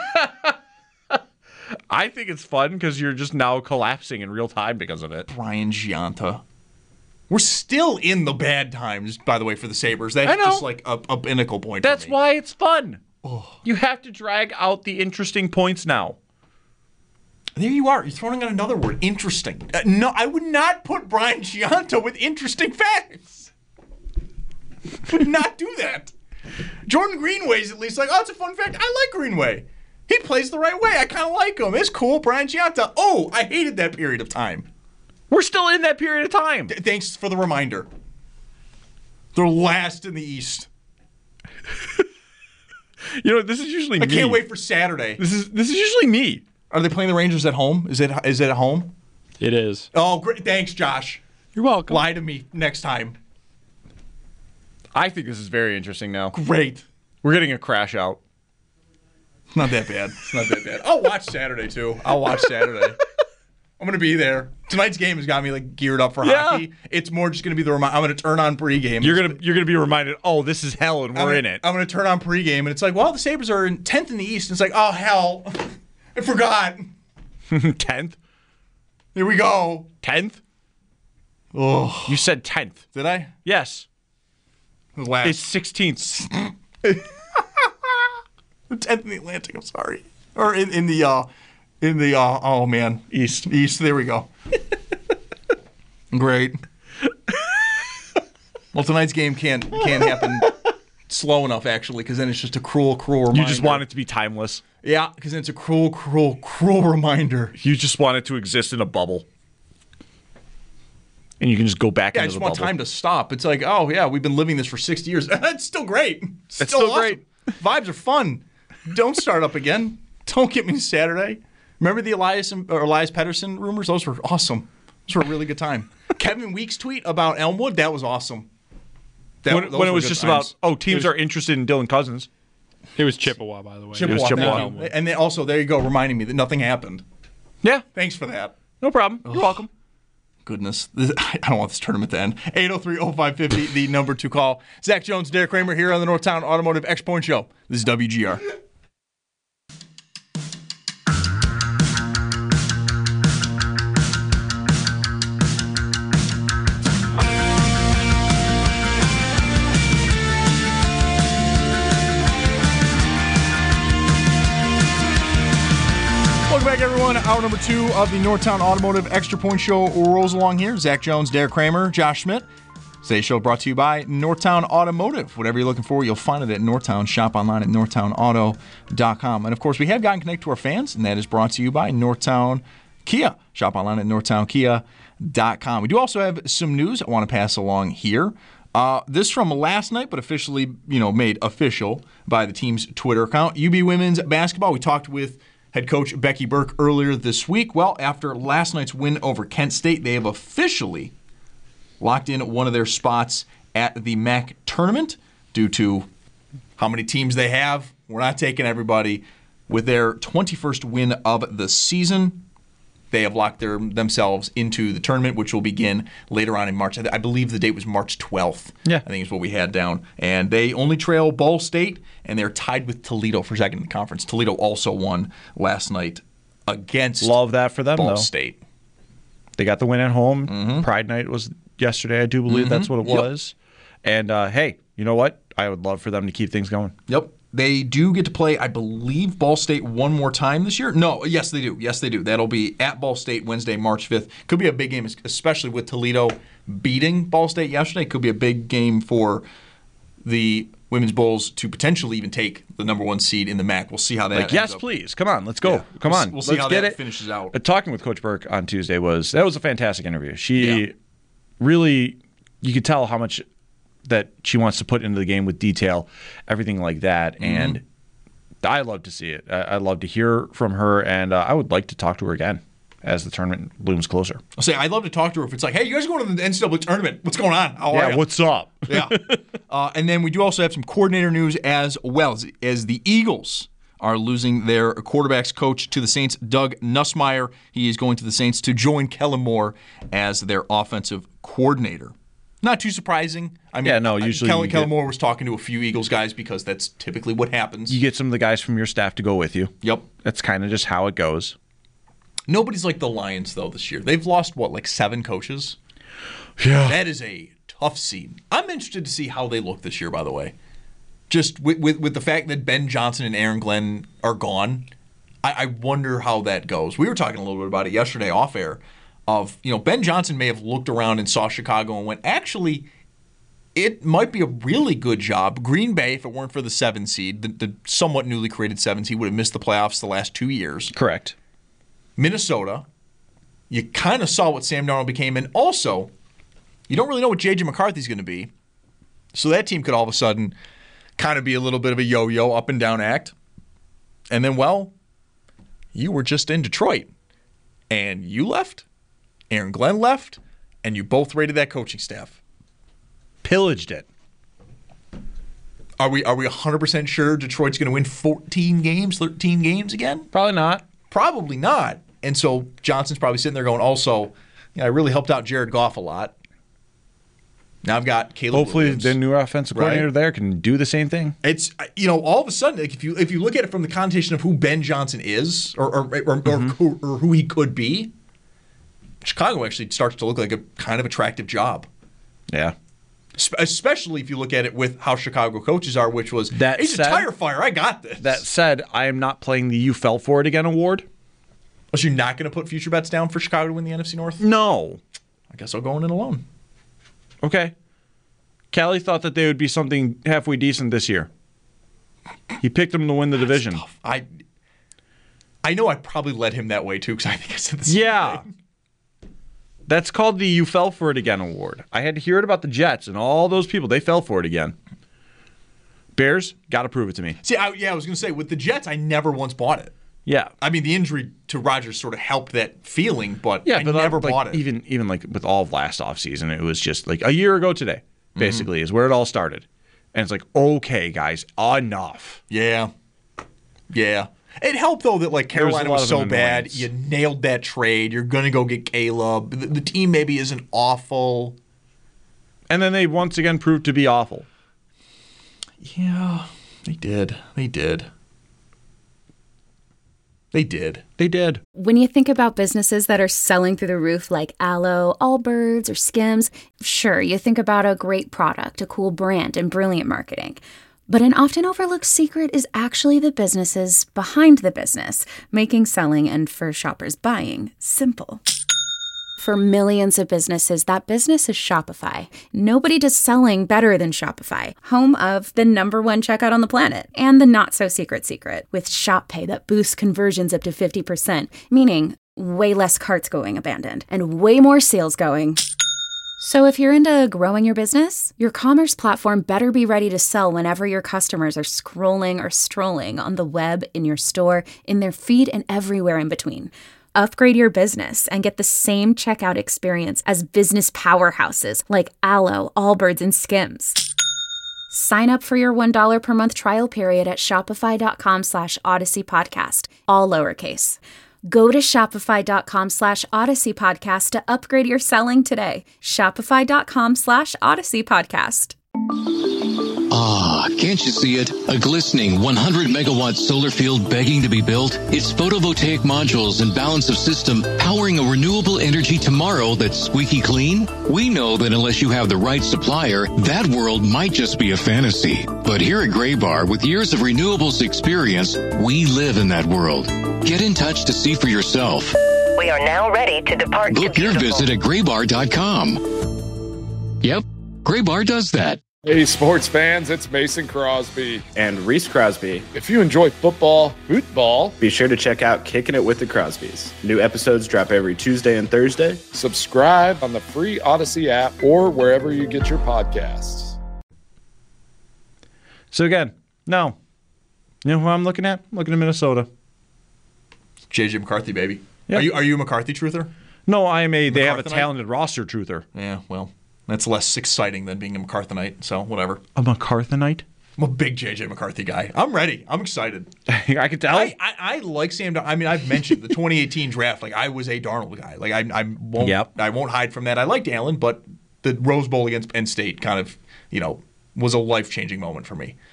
[SPEAKER 6] I think it's fun because you're just now collapsing in real time because of it.
[SPEAKER 5] Brian Giunta. We're still in the bad times, by the way, for the Sabres. That's
[SPEAKER 6] I know.
[SPEAKER 5] just like a, a pinnacle point
[SPEAKER 6] That's
[SPEAKER 5] for me.
[SPEAKER 6] why it's fun. You have to drag out the interesting points now.
[SPEAKER 5] There you are. You're throwing out another word. Interesting. Uh, no, I would not put Brian Giunta with interesting facts. Would not do that. Jordan Greenway's at least like, oh, it's a fun fact. I like Greenway. He plays the right way. I kind of like him. It's cool. Brian Giunta. Oh, I hated that period of time.
[SPEAKER 6] We're still in that period of time.
[SPEAKER 5] Th- thanks for the reminder. They're last in the East.
[SPEAKER 6] You know, this is usually
[SPEAKER 5] I
[SPEAKER 6] me.
[SPEAKER 5] can't wait for Saturday.
[SPEAKER 6] This is this is usually me.
[SPEAKER 5] Are they playing the Rangers at home? Is it is it at home?
[SPEAKER 7] It is.
[SPEAKER 5] Oh, great. Thanks, Josh.
[SPEAKER 7] You're welcome.
[SPEAKER 5] Lie to me next time.
[SPEAKER 6] I think this is very interesting now.
[SPEAKER 5] Great.
[SPEAKER 6] We're getting a crash out.
[SPEAKER 5] It's not that bad. It's not that bad. I'll watch Saturday, too. I'll watch Saturday. I'm going to be there. Tonight's game has got me like geared up for
[SPEAKER 6] Yeah.
[SPEAKER 5] hockey. It's more just going to be the reminder. I'm going to turn on pregame.
[SPEAKER 6] You're gonna you're gonna be reminded. Oh, this is hell, and
[SPEAKER 5] I'm
[SPEAKER 6] we're
[SPEAKER 5] gonna,
[SPEAKER 6] in it.
[SPEAKER 5] I'm going to turn on pregame, and it's like, well, the Sabres are in tenth in the East. And it's like, oh, hell. I forgot.
[SPEAKER 6] Tenth,
[SPEAKER 5] Here we go.
[SPEAKER 6] tenth.
[SPEAKER 5] Oh,
[SPEAKER 6] You said tenth.
[SPEAKER 5] did I?
[SPEAKER 6] Yes,
[SPEAKER 5] Last.
[SPEAKER 6] it's sixteenth.
[SPEAKER 5] tenth in the Atlantic. I'm sorry. Or in, in the, uh, in the, uh, oh, man.
[SPEAKER 6] East.
[SPEAKER 5] East. There we go. Great. Well, tonight's game can't can't happen slow enough, actually, because then it's just a cruel, cruel reminder.
[SPEAKER 6] You just want it to be timeless.
[SPEAKER 5] Yeah, because then it's a cruel, cruel, cruel reminder.
[SPEAKER 6] You just want it to exist in a bubble, and you can just go back
[SPEAKER 5] Yeah, I
[SPEAKER 6] into
[SPEAKER 5] just
[SPEAKER 6] the
[SPEAKER 5] want
[SPEAKER 6] bubble.
[SPEAKER 5] time to stop. It's like, oh, yeah, we've been living this for sixty years. It's still great. It's
[SPEAKER 6] It's still
[SPEAKER 5] awesome.
[SPEAKER 6] great.
[SPEAKER 5] Vibes are fun. Don't start up again. Don't get me Saturday. Remember the Elias and, or Elias Pettersson rumors? Those were awesome. Those were a really good time. Kevin Weeks' tweet about Elmwood, that was awesome. That,
[SPEAKER 6] when
[SPEAKER 5] those
[SPEAKER 6] when it
[SPEAKER 5] were
[SPEAKER 6] was
[SPEAKER 5] good
[SPEAKER 6] just
[SPEAKER 5] times.
[SPEAKER 6] about, oh, teams are interested in Dylan Cousins.
[SPEAKER 7] It was Chippewa, by the way.
[SPEAKER 5] Chippewa,
[SPEAKER 6] was
[SPEAKER 5] thank
[SPEAKER 6] Chippewa.
[SPEAKER 5] you. And then also, there you go, reminding me that nothing happened.
[SPEAKER 6] Yeah,
[SPEAKER 5] Thanks for that.
[SPEAKER 6] no problem. You're welcome.
[SPEAKER 5] Goodness. This, I don't want this tournament to end. eight oh three oh five five oh, the number to call. Zach Jones, Derek Kramer here on the Northtown Automotive X Point Show. This is W G R. Welcome back, everyone. Hour number two of the Northtown Automotive Extra Point Show rolls along here. Zach Jones, Derek Kramer, Josh Schmidt. Today's show brought to you by Northtown Automotive. Whatever you're looking for, you'll find it at Northtown. Shop online at northtown auto dot com. And, of course, we have gotten connected to our fans, and that is brought to you by Northtown Kia. Shop online at northtown kia dot com. We do also have some news I want to pass along here. Uh, this from last night, but officially, you know, made official by the team's Twitter account. U B Women's Basketball. We talked with head coach Becky Burke earlier this week. Well, after last night's win over Kent State, they have officially locked in one of their spots at the M A C tournament due to how many teams they have. We're not taking everybody. With their twenty-first win of the season, they have locked their, themselves into the tournament, which will begin later on in March. I believe the date was March twelfth.
[SPEAKER 6] Yeah.
[SPEAKER 5] I think is what we had down. And they only trail Ball State, and they're tied with Toledo for second in the conference. Toledo also won last night against
[SPEAKER 6] Love that for them,
[SPEAKER 5] Ball
[SPEAKER 6] though.
[SPEAKER 5] State.
[SPEAKER 6] They got the win at home.
[SPEAKER 5] Mm-hmm.
[SPEAKER 6] Pride Night was yesterday, I do believe.
[SPEAKER 5] Mm-hmm.
[SPEAKER 6] That's what it
[SPEAKER 5] Yep.
[SPEAKER 6] was. And, uh, hey, you know what? I would love for them to keep things going.
[SPEAKER 5] Yep. They do get to play, I believe, Ball State one more time this year. No, yes, they do. Yes, they do. That'll be at Ball State Wednesday, March fifth. Could be a big game, especially with Toledo beating Ball State yesterday. Could be a big game for the Women's Bulls to potentially even take the number one seed in the M A C. We'll see how that
[SPEAKER 6] Like,
[SPEAKER 5] ends
[SPEAKER 6] yes,
[SPEAKER 5] up.
[SPEAKER 6] please. Come on. Let's go.
[SPEAKER 5] Yeah.
[SPEAKER 6] Come
[SPEAKER 5] We'll-
[SPEAKER 6] on.
[SPEAKER 5] we'll see
[SPEAKER 6] let's
[SPEAKER 5] how
[SPEAKER 6] get
[SPEAKER 5] that
[SPEAKER 6] it.
[SPEAKER 5] finishes out.
[SPEAKER 6] Uh, talking with Coach Burke on Tuesday was that was a fantastic interview. She
[SPEAKER 5] Yeah.
[SPEAKER 6] really, you could tell how much that she wants to put into the game with detail, everything like that.
[SPEAKER 5] Mm-hmm.
[SPEAKER 6] And I love to see it. I, I love to hear from her, and uh, I would like to talk to her again as the tournament looms closer.
[SPEAKER 5] I'll say I'd love to talk to her if it's like, hey, you guys are going to the N C double A tournament. What's going on? How are
[SPEAKER 6] Yeah,
[SPEAKER 5] ya?
[SPEAKER 6] what's up?
[SPEAKER 5] Yeah. Uh, and then we do also have some coordinator news as well, as, as the Eagles are losing their quarterbacks coach to the Saints, Doug Nussmeier. He is going to the Saints to join Kellen Moore as their offensive coordinator. Not too surprising. I mean,
[SPEAKER 6] Yeah, no, usually
[SPEAKER 5] Kellen,
[SPEAKER 6] you
[SPEAKER 5] Kellen
[SPEAKER 6] get-
[SPEAKER 5] Moore was talking to a few Eagles guys because that's typically what happens.
[SPEAKER 6] You get some of the guys from your staff to go with you.
[SPEAKER 5] Yep.
[SPEAKER 6] That's kind of just how it goes.
[SPEAKER 5] Nobody's like the Lions, though, this year. They've lost, what, like seven coaches?
[SPEAKER 6] Yeah.
[SPEAKER 5] That is a tough scene. I'm interested to see how they look this year, by the way. Just with with, with the fact that Ben Johnson and Aaron Glenn are gone, I, I wonder how that goes. We were talking a little bit about it yesterday off air of, you know, Ben Johnson may have looked around and saw Chicago and went, actually, it might be a really good job. Green Bay, if it weren't for the seven seed, the, the somewhat newly created seven seed, would have missed the playoffs the last two years.
[SPEAKER 6] Correct.
[SPEAKER 5] Minnesota, you kind of saw what Sam Darnold became, and also, you don't really know what J J McCarthy's going to be. So that team could all of a sudden kind of be a little bit of a yo-yo, up and down act. And then, well, you were just in Detroit, and you left, Aaron Glenn left, and you both rated that coaching staff.
[SPEAKER 6] Pillaged it.
[SPEAKER 5] Are we are we one hundred percent sure Detroit's going to win fourteen games, thirteen games again?
[SPEAKER 6] Probably not.
[SPEAKER 5] Probably not. And so Johnson's probably sitting there going, also, yeah, I really helped out Jared Goff a lot. Now I've got Caleb
[SPEAKER 6] Hopefully
[SPEAKER 5] Williams.
[SPEAKER 6] the new offensive coordinator
[SPEAKER 5] Right.
[SPEAKER 6] there can do the same thing.
[SPEAKER 5] It's, you know, all of a sudden, like if you if you look at it from the connotation of who Ben Johnson is or or, or,
[SPEAKER 6] Mm-hmm.
[SPEAKER 5] or, who, or who he could be, Chicago actually starts to look like a kind of attractive job.
[SPEAKER 6] Yeah.
[SPEAKER 5] Sp- Especially if you look at it with how Chicago coaches are, which was,
[SPEAKER 6] That
[SPEAKER 5] he's
[SPEAKER 6] said-
[SPEAKER 5] a tire fire, I got this.
[SPEAKER 6] That said, I am not playing the You Fell For It Again award.
[SPEAKER 5] So you're not going to put future bets down for Chicago to win the N F C North?
[SPEAKER 6] No.
[SPEAKER 5] I guess I'll go in alone.
[SPEAKER 6] Okay. Callie thought that they would be something halfway decent this year. He picked them to win the division.
[SPEAKER 5] I I know I probably led him that way too because I think I said the same
[SPEAKER 6] Yeah.
[SPEAKER 5] thing.
[SPEAKER 6] That's called the You Fell For It Again award. I had to hear it about the Jets and all those people. They fell for it again. Bears, got to prove it to me.
[SPEAKER 5] See, I, yeah, I was going to say, with the Jets, I never once bought it.
[SPEAKER 6] Yeah.
[SPEAKER 5] I mean, the injury to Rodgers sort of helped that feeling, but
[SPEAKER 6] Yeah,
[SPEAKER 5] I
[SPEAKER 6] but
[SPEAKER 5] never
[SPEAKER 6] like,
[SPEAKER 5] bought it.
[SPEAKER 6] Even even like with all of last offseason, it was just like a year ago today, basically,
[SPEAKER 5] Mm-hmm.
[SPEAKER 6] is where it all started. And it's like, okay, guys, enough.
[SPEAKER 5] Yeah. Yeah. It helped, though, that like
[SPEAKER 6] There was a
[SPEAKER 5] Carolina
[SPEAKER 6] lot
[SPEAKER 5] was,
[SPEAKER 6] of
[SPEAKER 5] so
[SPEAKER 6] an
[SPEAKER 5] bad.
[SPEAKER 6] annoyance.
[SPEAKER 5] You nailed that trade. You're going to go get Caleb. The, the team maybe isn't awful.
[SPEAKER 6] And then they once again proved to be awful.
[SPEAKER 5] Yeah, they did. They did. They did.
[SPEAKER 6] They did.
[SPEAKER 8] When you think about businesses that are selling through the roof like Aloe, Allbirds, or Skims, sure, you think about a great product, a cool brand, and brilliant marketing. But an often overlooked secret is actually the businesses behind the business, making selling and for shoppers buying simple. For millions of businesses, that business is Shopify. Nobody does selling better than Shopify, home of the number one checkout on the planet and the not-so-secret secret with Shop Pay that boosts conversions up to fifty percent, meaning way less carts going abandoned and way more sales going. So if you're into growing your business, your commerce platform better be ready to sell whenever your customers are scrolling or strolling on the web, in your store, in their feed, and everywhere in between. Upgrade your business and get the same checkout experience as business powerhouses like Alo, Allbirds, and Skims. Sign up for your one dollar per month trial period at shopify.com slash Odyssey Podcast, all lowercase. Go to shopify.com slash Odyssey Podcast to upgrade your selling today. Shopify.com slash Odyssey Podcast.
[SPEAKER 9] Ah, can't you see it? A glistening one hundred megawatt solar field begging to be built? It's photovoltaic modules and balance of system powering a renewable energy tomorrow that's squeaky clean? We know that unless you have the right supplier, that world might just be a fantasy. But here at Graybar, with years of renewables experience, we live in that world. Get in touch to see for yourself.
[SPEAKER 10] We are now ready to depart.
[SPEAKER 9] Book your visit at graybar dot com. Yep, Graybar does that.
[SPEAKER 11] Hey, sports fans, it's Mason Crosby.
[SPEAKER 12] And Reese Crosby.
[SPEAKER 11] If you enjoy football, football,
[SPEAKER 12] be sure to check out Kicking It with the Crosbys. New episodes drop every Tuesday and Thursday.
[SPEAKER 11] Subscribe on the free Odyssey app or wherever you get your podcasts.
[SPEAKER 6] So again, no. You know who I'm looking at? I'm looking at Minnesota.
[SPEAKER 5] J J McCarthy, baby.
[SPEAKER 6] Yep.
[SPEAKER 5] Are you are you a McCarthy truther?
[SPEAKER 6] No, I am a, they have a talented roster truther.
[SPEAKER 5] Yeah, well. That's less exciting than being a McCarthyite, so whatever.
[SPEAKER 6] A McCarthyite?
[SPEAKER 5] I'm a big J J McCarthy guy. I'm ready. I'm excited.
[SPEAKER 6] I can tell.
[SPEAKER 5] I, I, I like Sam. I mean, I've mentioned the twenty eighteen draft. Like, I was a Darnold guy. Like, I, I won't.
[SPEAKER 6] Yep.
[SPEAKER 5] I won't hide from that. I liked Allen, but the Rose Bowl against Penn State kind of, you know, was a life changing moment for me.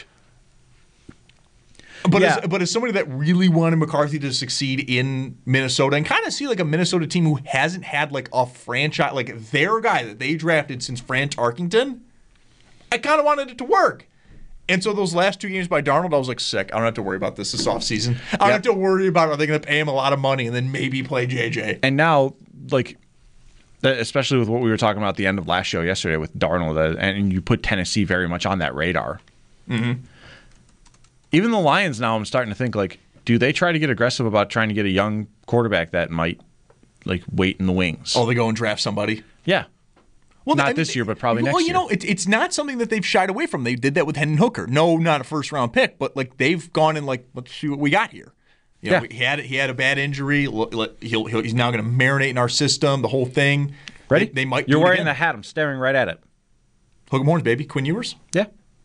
[SPEAKER 5] But yeah. as, but as somebody that really wanted McCarthy to succeed in Minnesota and kind of see like a Minnesota team who hasn't had like a franchise, like their guy that they drafted since Fran Tarkenton, I kind of wanted it to work. And so those last two games by Darnold, I was like, sick. I don't have to worry about this this offseason. I don't yep. have to worry about are they going to pay him a lot of money and then maybe play J J.
[SPEAKER 6] And now, like, especially with what we were talking about at the end of last show yesterday with Darnold, and you put Tennessee very much on that radar.
[SPEAKER 5] Mm-hmm.
[SPEAKER 6] Even the Lions now, I'm starting to think, like, do they try to get aggressive about trying to get a young quarterback that might, like, wait in the wings?
[SPEAKER 5] Oh, they go and draft somebody?
[SPEAKER 6] Yeah.
[SPEAKER 5] Well,
[SPEAKER 6] not
[SPEAKER 5] I mean,
[SPEAKER 6] this year, but probably
[SPEAKER 5] well,
[SPEAKER 6] next year.
[SPEAKER 5] Well, you know, it, it's not something that they've shied away from. They did that with Hendon Hooker. No, not a first-round pick, but, like, they've gone and, like, let's see what we got here. You know, yeah. he had he had a bad injury. He'll, he'll, he's now going to marinate in our system, the whole thing.
[SPEAKER 6] Ready?
[SPEAKER 5] They, they might
[SPEAKER 6] You're
[SPEAKER 5] do
[SPEAKER 6] wearing
[SPEAKER 5] it
[SPEAKER 6] the hat. I'm staring right at it.
[SPEAKER 5] Hook 'em horns, baby. Quinn Ewers?
[SPEAKER 6] Yeah.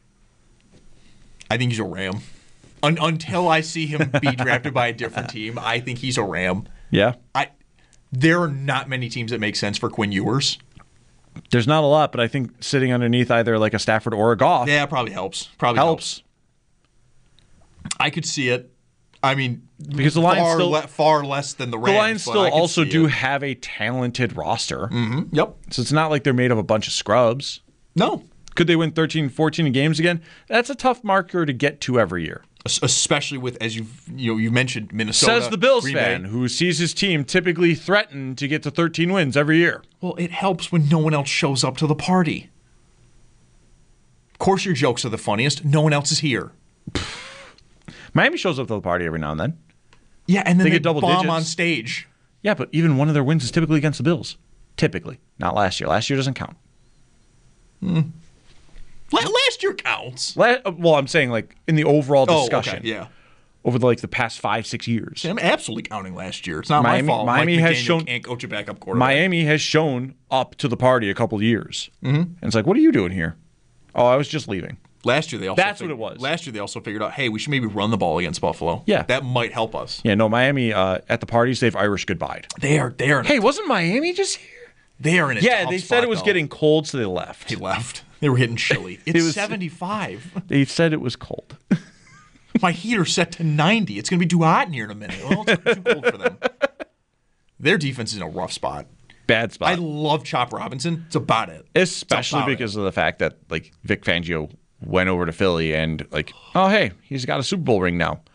[SPEAKER 5] I think he's a Ram. Un- until I see him be drafted by a different team, I think he's a Ram.
[SPEAKER 6] Yeah.
[SPEAKER 5] I. There are not many teams that make sense for Quinn Ewers.
[SPEAKER 6] There's not a lot, but I think sitting underneath either like a Stafford or a Goff.
[SPEAKER 5] Yeah, probably helps. Probably helps. helps. I could see it. I mean,
[SPEAKER 6] because the Lions
[SPEAKER 5] far,
[SPEAKER 6] still,
[SPEAKER 5] le- far less than the Rams.
[SPEAKER 6] The Lions still also do
[SPEAKER 5] it.
[SPEAKER 6] have a talented roster.
[SPEAKER 5] Mm-hmm. Yep.
[SPEAKER 6] So it's not like they're made of a bunch of scrubs.
[SPEAKER 5] No.
[SPEAKER 6] Could they win thirteen, fourteen games again? That's a tough marker to get to every year.
[SPEAKER 5] Especially with, as you've you know you mentioned, Minnesota.
[SPEAKER 6] Says the Bills
[SPEAKER 5] Green
[SPEAKER 6] fan
[SPEAKER 5] Bay.
[SPEAKER 6] who sees his team typically threaten to get to thirteen wins every year.
[SPEAKER 5] Well, it helps when no one else shows up to the party. Of course, your jokes are the funniest. No one else is here.
[SPEAKER 6] Miami shows up to the party every now and then.
[SPEAKER 5] Yeah, and then
[SPEAKER 6] they,
[SPEAKER 5] they
[SPEAKER 6] get double
[SPEAKER 5] bomb
[SPEAKER 6] digits.
[SPEAKER 5] on stage.
[SPEAKER 6] Yeah, but even one of their wins is typically against the Bills. Typically. Not last year. Last year doesn't count.
[SPEAKER 5] Hmm. Last year counts.
[SPEAKER 6] La- well, I'm saying like in the overall discussion.
[SPEAKER 5] Oh, okay. Yeah.
[SPEAKER 6] Over the, like the past five, six years.
[SPEAKER 5] See, I'm absolutely counting last year. It's not
[SPEAKER 6] Miami,
[SPEAKER 5] my fault.
[SPEAKER 6] Miami
[SPEAKER 5] Mike
[SPEAKER 6] has
[SPEAKER 5] McDaniel
[SPEAKER 6] shown
[SPEAKER 5] can't coach a backup quarterback.
[SPEAKER 6] Miami has shown up to the party a couple of years.
[SPEAKER 5] Mm-hmm.
[SPEAKER 6] And it's like, what are you doing here? Oh, I was just leaving.
[SPEAKER 5] Last year they also
[SPEAKER 6] That's
[SPEAKER 5] figured,
[SPEAKER 6] what it was.
[SPEAKER 5] Last year they also figured out, hey, we should maybe run the ball against Buffalo.
[SPEAKER 6] Yeah.
[SPEAKER 5] That might help us.
[SPEAKER 6] Yeah, no, Miami uh, at the parties, they've Irish goodbyed.
[SPEAKER 5] They are they are
[SPEAKER 6] Hey, wasn't Miami just here?
[SPEAKER 5] They are in a
[SPEAKER 6] Yeah,
[SPEAKER 5] tough
[SPEAKER 6] they
[SPEAKER 5] spot,
[SPEAKER 6] said it was
[SPEAKER 5] though.
[SPEAKER 6] getting cold, so they left.
[SPEAKER 5] They left. They were hitting chilly. It's
[SPEAKER 6] it was,
[SPEAKER 5] seventy-five.
[SPEAKER 6] They said it was cold.
[SPEAKER 5] My heater's set to ninety. It's going to be too hot in here in a minute. Well, it's too cold for them. Their defense is in a rough spot.
[SPEAKER 6] Bad spot.
[SPEAKER 5] I love Chop Robinson. It's about it.
[SPEAKER 6] Especially
[SPEAKER 5] about
[SPEAKER 6] because
[SPEAKER 5] it.
[SPEAKER 6] of the fact that like Vic Fangio went over to Philly and like, oh, hey, he's got a Super Bowl ring now.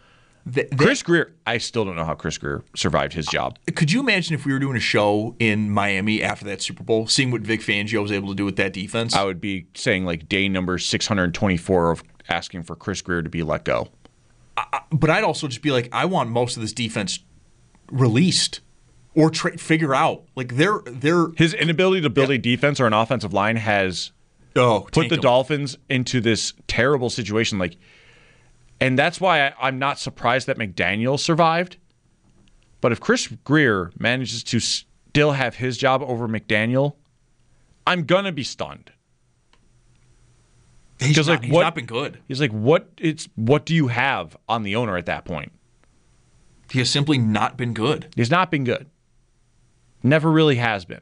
[SPEAKER 5] Th-
[SPEAKER 6] Chris Greer, I still don't know how Chris Greer survived his job.
[SPEAKER 5] Could you imagine if we were doing a show in Miami after that Super Bowl, seeing what Vic Fangio was able to do with that defense?
[SPEAKER 6] I would be saying like day number six hundred twenty-four of asking for Chris Greer to be let go.
[SPEAKER 5] I, but I'd also just be like, I want most of this defense released or tra- figure out. Like they're they're
[SPEAKER 6] his inability to build yeah. a defense or an offensive line has
[SPEAKER 5] oh,
[SPEAKER 6] put the
[SPEAKER 5] them.
[SPEAKER 6] Dolphins into this terrible situation. Like, and that's why I, I'm not surprised that McDaniel survived. But if Chris Greer manages to still have his job over McDaniel, I'm gonna be stunned.
[SPEAKER 5] He's, not,
[SPEAKER 6] like,
[SPEAKER 5] he's
[SPEAKER 6] what,
[SPEAKER 5] not been good.
[SPEAKER 6] He's like, what? It's what do you have on the owner at that point?
[SPEAKER 5] He has simply not been good.
[SPEAKER 6] He's not been good. Never really has been.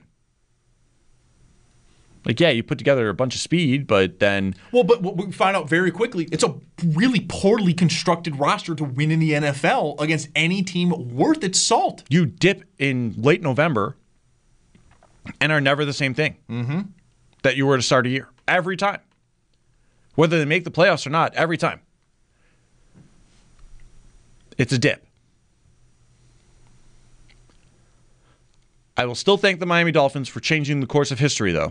[SPEAKER 6] Like, yeah, you put together a bunch of speed, but then...
[SPEAKER 5] Well, but what we find out very quickly, it's a really poorly constructed roster to win in the N F L against any team worth its salt.
[SPEAKER 6] You dip in late November and are never the same thing
[SPEAKER 5] mm-hmm.
[SPEAKER 6] that you were to start a year. Every time. Whether they make the playoffs or not, every time. It's a dip. I will still thank the Miami Dolphins for changing the course of history, though.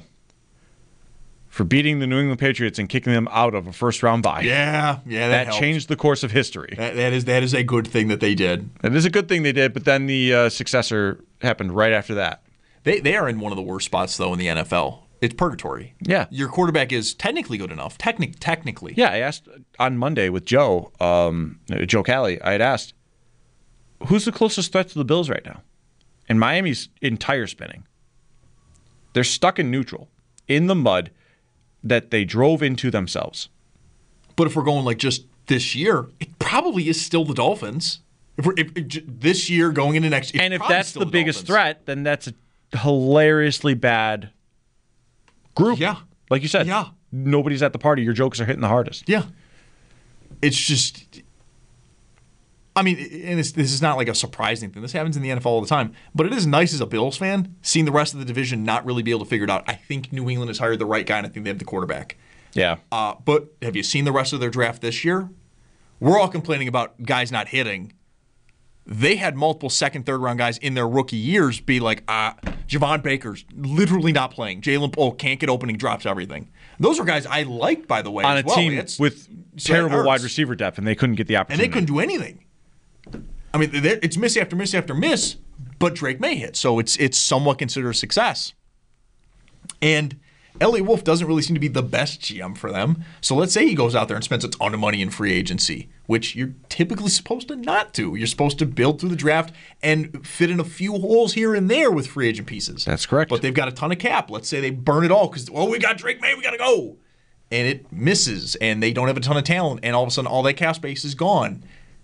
[SPEAKER 6] For beating the New England Patriots and kicking them out of a first-round bye.
[SPEAKER 5] Yeah, yeah,
[SPEAKER 6] that,
[SPEAKER 5] that
[SPEAKER 6] changed the course of history.
[SPEAKER 5] That, that is that is a good thing that they did.
[SPEAKER 6] That is a good thing they did, but then the uh, successor happened right after that.
[SPEAKER 5] They they are in one of the worst spots, though, in the N F L. It's purgatory.
[SPEAKER 6] Yeah.
[SPEAKER 5] Your quarterback is technically good enough. Technic- technically.
[SPEAKER 6] Yeah, I asked on Monday with Joe, um, Joe Cali, I had asked, who's the closest threat to the Bills right now? And Miami's in tire spinning. They're stuck in neutral, in the mud that they drove into themselves.
[SPEAKER 5] But if we're going like just this year, it probably is still the Dolphins. If we're if, if, this year going into next year,
[SPEAKER 6] and if that's the,
[SPEAKER 5] the
[SPEAKER 6] biggest
[SPEAKER 5] Dolphins.
[SPEAKER 6] threat, then that's a hilariously bad group.
[SPEAKER 5] Yeah,
[SPEAKER 6] like you said.
[SPEAKER 5] Yeah,
[SPEAKER 6] nobody's at the party. Your jokes are hitting the hardest.
[SPEAKER 5] Yeah, it's just. I mean, and this, this is not like a surprising thing. This happens in the N F L all the time. But it is nice as a Bills fan seeing the rest of the division not really be able to figure it out. I think New England has hired the right guy, and I think they have the quarterback.
[SPEAKER 6] Yeah.
[SPEAKER 5] Uh, but have you seen the rest of their draft this year? We're all complaining about guys not hitting. They had multiple second, third round guys in their rookie years be like, ah, Javon Baker's literally not playing. Jalen Poole can't get opening, drops everything. Those are guys I liked, by the way.
[SPEAKER 6] On
[SPEAKER 5] as
[SPEAKER 6] a
[SPEAKER 5] well.
[SPEAKER 6] team
[SPEAKER 5] it's,
[SPEAKER 6] with terrible wide receiver depth, and they couldn't get the opportunity.
[SPEAKER 5] And they couldn't do anything. I mean, it's miss after miss after miss, but Drake May hit, so it's it's somewhat considered a success. And Elliot Wolf doesn't really seem to be the best G M for them. So let's say he goes out there and spends a ton of money in free agency, which you're typically supposed to not do. You're supposed to build through the draft and fit in a few holes here and there with free agent pieces.
[SPEAKER 6] That's correct.
[SPEAKER 5] But they've got a ton of cap. Let's say they burn it all because, oh, we got Drake May, we got to go. And it misses, and they don't have a ton of talent, and all of a sudden all that cap space is gone.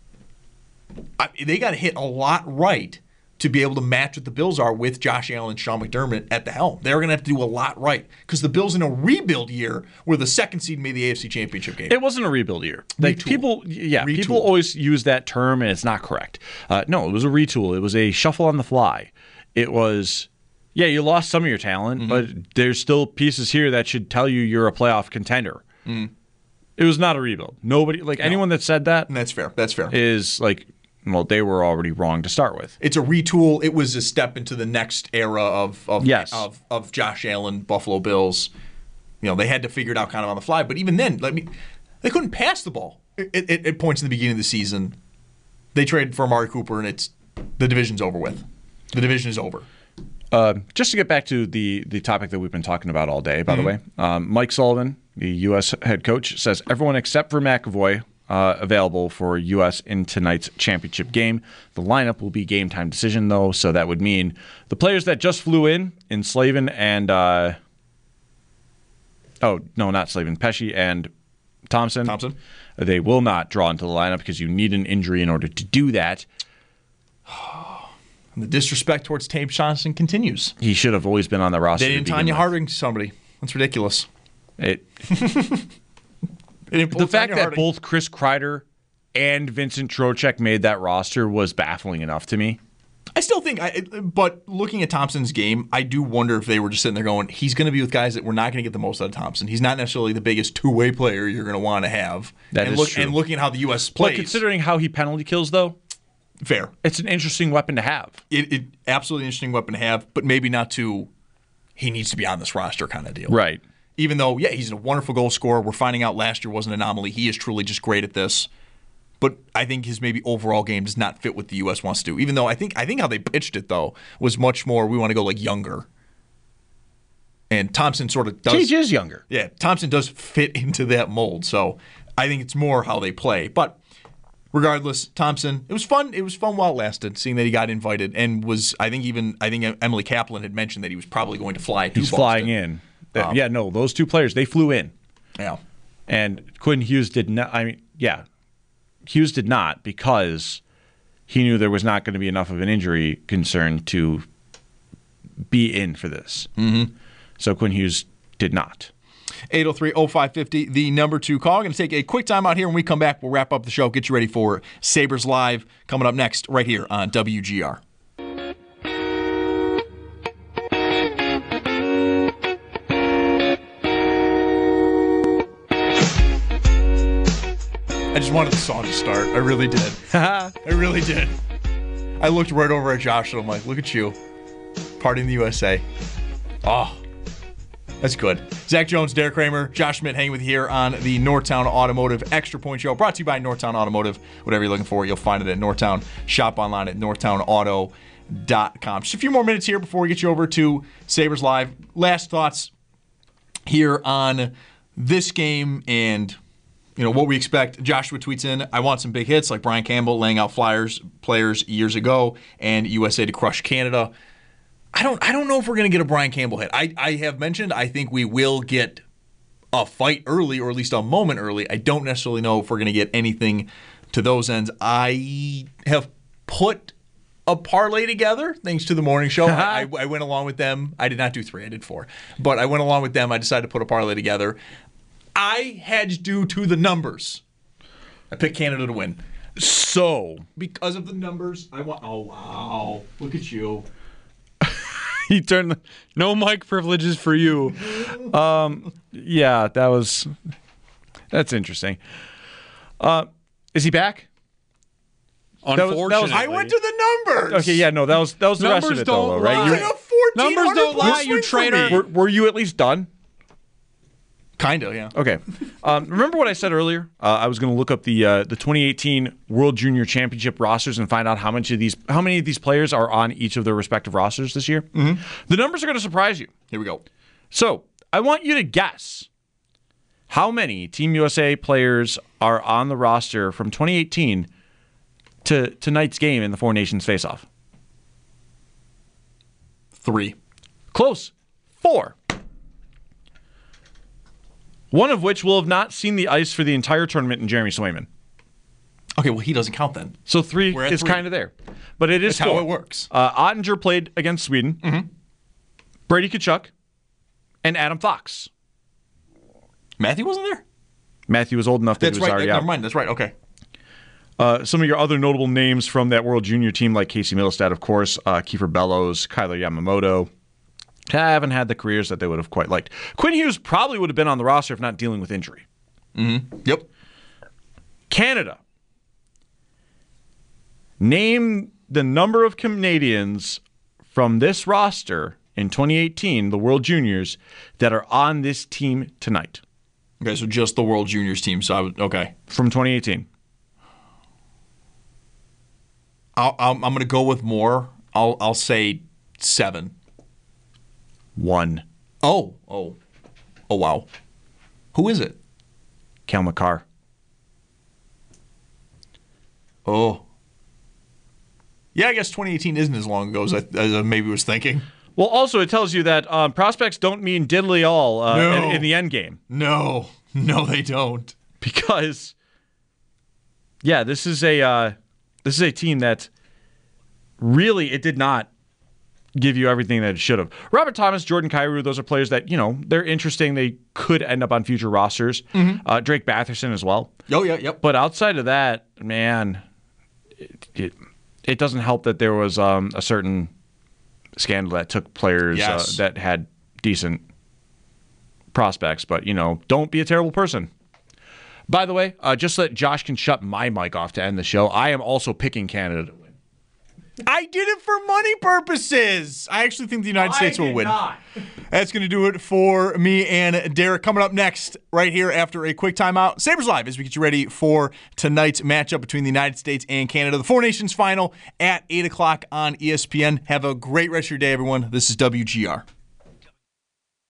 [SPEAKER 5] I, they got to hit a lot right to be able to match what the Bills are with Josh Allen and Sean McDermott at the helm. They're going to have to do a lot right because the Bills in a rebuild year were the second seed and made the A F C Championship game.
[SPEAKER 6] It wasn't a rebuild year. Like
[SPEAKER 5] Retool.
[SPEAKER 6] people, yeah,
[SPEAKER 5] Retool.
[SPEAKER 6] people always use that term, and it's not correct. Uh, no, it was a retool. It was a shuffle on the fly. It was, yeah, you lost some of your talent, mm-hmm. but there's still pieces here that should tell you you're a playoff contender.
[SPEAKER 5] Mm.
[SPEAKER 6] It was not a rebuild. Nobody, like no. anyone that said that,
[SPEAKER 5] and that's fair. That's fair.
[SPEAKER 6] Is like. Well, they were already wrong to start with.
[SPEAKER 5] It's a retool. It was a step into the next era of of,
[SPEAKER 6] yes.
[SPEAKER 5] of of Josh Allen, Buffalo Bills. You know, they had to figure it out kind of on the fly. But even then, let me, they couldn't pass the ball at, at, at points in the beginning of the season. They traded for Amari Cooper, and it's the division's over with. The division is over.
[SPEAKER 6] Uh, just to get back to the the topic that we've been talking about all day, by mm-hmm. the way, um, Mike Sullivan, the U S head coach, says everyone except for McAvoy Uh, available for U S in tonight's championship game. The lineup will be game time decision, though, so that would mean the players that just flew in, in Slavin and, uh, oh, no, not Slavin, Pesci and Thompson,
[SPEAKER 5] Thompson,
[SPEAKER 6] they will not draw into the lineup because you need an injury in order to do that.
[SPEAKER 5] And the disrespect towards Tate Johnson continues.
[SPEAKER 6] He should have always been on the roster.
[SPEAKER 5] They didn't Tanya Harding somebody. That's ridiculous.
[SPEAKER 6] It... The fact that both Chris Kreider and Vincent Trocheck made that roster was baffling enough to me.
[SPEAKER 5] I still think, I, but looking at Thompson's game, I do wonder if they were just sitting there going, he's going to be with guys that we're not going to get the most out of Thompson. He's not necessarily the biggest two-way player you're going to want to have.
[SPEAKER 6] That
[SPEAKER 5] and
[SPEAKER 6] is
[SPEAKER 5] look,
[SPEAKER 6] true.
[SPEAKER 5] And looking at how the U S plays.
[SPEAKER 6] But considering how he penalty kills, though,
[SPEAKER 5] fair.
[SPEAKER 6] It's an interesting weapon to have.
[SPEAKER 5] It, it absolutely interesting weapon to have, but maybe not to he needs to be on this roster kind of deal.
[SPEAKER 6] Right.
[SPEAKER 5] Even though, yeah, he's a wonderful goal scorer. We're finding out last year was an anomaly. He is truly just great at this. But I think his maybe overall game does not fit what the U S wants to do. Even though I think I think how they pitched it, though, was much more, we want to go like younger. And Thompson sort of does.
[SPEAKER 6] Cage is younger.
[SPEAKER 5] Yeah, Thompson does fit into that mold. So I think it's more how they play. But regardless, Thompson, it was fun. It was fun while it lasted, seeing that he got invited and was, I think even, I think Emily Kaplan had mentioned that he was probably going to fly to
[SPEAKER 6] He's
[SPEAKER 5] Boston.
[SPEAKER 6] flying in. Um, yeah, no, those two players, they flew in.
[SPEAKER 5] Yeah.
[SPEAKER 6] And Quinn Hughes did not, I mean, yeah. Hughes did not because he knew there was not going to be enough of an injury concern to be in for this.
[SPEAKER 5] Mm-hmm.
[SPEAKER 6] So Quinn Hughes did not.
[SPEAKER 5] eight oh three oh five five oh, the number two call. Going to take a quick time out here. When we come back, we'll wrap up the show. Get you ready for Sabres Live coming up next right here on W G R. I just wanted the song to start. I really did. I really did. I looked right over at Josh and I'm like, look at you. Party in the U S A. Oh, that's good. Zach Jones, Derek Kramer, Josh Schmidt hanging with you here on the Northtown Automotive Extra Point Show. Brought to you by Northtown Automotive. Whatever you're looking for, you'll find it at Northtown. Shop online at northtown auto dot com. Just a few more minutes here before we get you over to Sabres Live. Last thoughts here on this game and you know what we expect. Joshua tweets in, I want some big hits like Brian Campbell laying out Flyers players years ago and U S A to crush Canada. I don't I don't know if we're going to get a Brian Campbell hit. I, I have mentioned I think we will get a fight early or at least a moment early. I don't necessarily know if we're going to get anything to those ends. I have put a parlay together thanks to the morning show. I, I went along with them. I did not do three. I did four. But I went along with them. I decided to put a parlay together. I hedged due to the numbers. I picked Canada to win.
[SPEAKER 6] So,
[SPEAKER 5] because of the numbers, I want. Oh wow! Look at you.
[SPEAKER 6] He turned the, no mic privileges for you. Um, yeah, that was that's interesting. Uh, is he back?
[SPEAKER 7] Unfortunately,
[SPEAKER 6] that was, that was,
[SPEAKER 5] I went to the numbers.
[SPEAKER 6] Okay, yeah, no, that was that was the
[SPEAKER 7] numbers
[SPEAKER 6] rest of it,
[SPEAKER 7] don't
[SPEAKER 6] though, right?
[SPEAKER 7] lie.
[SPEAKER 6] You're,
[SPEAKER 7] numbers don't lie, you traitor.
[SPEAKER 6] Were, were you at least done?
[SPEAKER 5] Kind of, yeah.
[SPEAKER 6] Okay. Um, remember what I said earlier? Uh, I was going to look up the uh, the twenty eighteen World Junior Championship rosters and find out how much of these, how many of these players are on each of their respective rosters this year.
[SPEAKER 5] Mm-hmm.
[SPEAKER 6] The numbers are going to surprise you.
[SPEAKER 5] Here we go.
[SPEAKER 6] So I want you to guess how many Team U S A players are on the roster from twenty eighteen to tonight's game in the Four Nations Face-Off.
[SPEAKER 5] Three.
[SPEAKER 6] Close. Four. One of which will have not seen the ice for the entire tournament in Jeremy Swayman.
[SPEAKER 5] Okay, well, he doesn't count then.
[SPEAKER 6] So three is kind of there. But it is
[SPEAKER 5] That's
[SPEAKER 6] four.
[SPEAKER 5] how it works.
[SPEAKER 6] Uh, Ottinger played against Sweden.
[SPEAKER 5] Mm-hmm.
[SPEAKER 6] Brady Tkachuk. And Adam Fox.
[SPEAKER 5] Matthew wasn't there?
[SPEAKER 6] Matthew was old enough that
[SPEAKER 5] That's
[SPEAKER 6] he was
[SPEAKER 5] right.
[SPEAKER 6] already
[SPEAKER 5] Never
[SPEAKER 6] out.
[SPEAKER 5] mind. That's right. Okay.
[SPEAKER 6] Uh, some of your other notable names from that World Junior team, like Casey Middlestad, of course, uh, Kiefer Bellows, Kyler Yamamoto, haven't had the careers that they would have quite liked. Quinn Hughes probably would have been on the roster if not dealing with injury.
[SPEAKER 5] Mm-hmm. Yep.
[SPEAKER 6] Canada. Name the number of Canadians from this roster in twenty eighteen, the World Juniors, that are on this team tonight.
[SPEAKER 5] Okay, so just the World Juniors team. So I would, okay.
[SPEAKER 6] From twenty eighteen.
[SPEAKER 5] I'll, I'll, I'm going to go with more. I'll I'll say seven.
[SPEAKER 6] One.
[SPEAKER 5] Oh, oh, oh! Wow. Who is it?
[SPEAKER 6] Cale Makar.
[SPEAKER 5] Oh. Yeah, I guess twenty eighteen isn't as long ago as I, as I maybe was thinking.
[SPEAKER 6] Well, also it tells you that um, prospects don't mean diddly all uh,
[SPEAKER 5] No.
[SPEAKER 6] in, in the end game.
[SPEAKER 5] No, no, they don't.
[SPEAKER 6] Because, yeah, this is a uh, this is a team that really it did not give you everything that it should have. Robert Thomas, Jordan Kyrou, those are players that, you know, they're interesting. They could end up on future rosters.
[SPEAKER 5] Mm-hmm.
[SPEAKER 6] Uh, Drake Batherson as well.
[SPEAKER 5] Oh, yeah, yep.
[SPEAKER 6] But outside of that, man, it, it, it doesn't help that there was um, a certain scandal that took players
[SPEAKER 5] Yes.
[SPEAKER 6] uh, that had decent prospects. But, you know, don't be a terrible person. By the way, uh, just so that Josh can shut my mic off to end the show, I am also picking Canada to win.
[SPEAKER 5] I did it for money purposes. I actually think the United States will win.
[SPEAKER 6] Not.
[SPEAKER 5] That's going to do it for me and Derek. Coming up next, right here after a quick timeout, Sabres Live as we get you ready for tonight's matchup between the United States and Canada. The Four Nations final at eight o'clock on E S P N. Have a great rest of your day, everyone. This is W G R.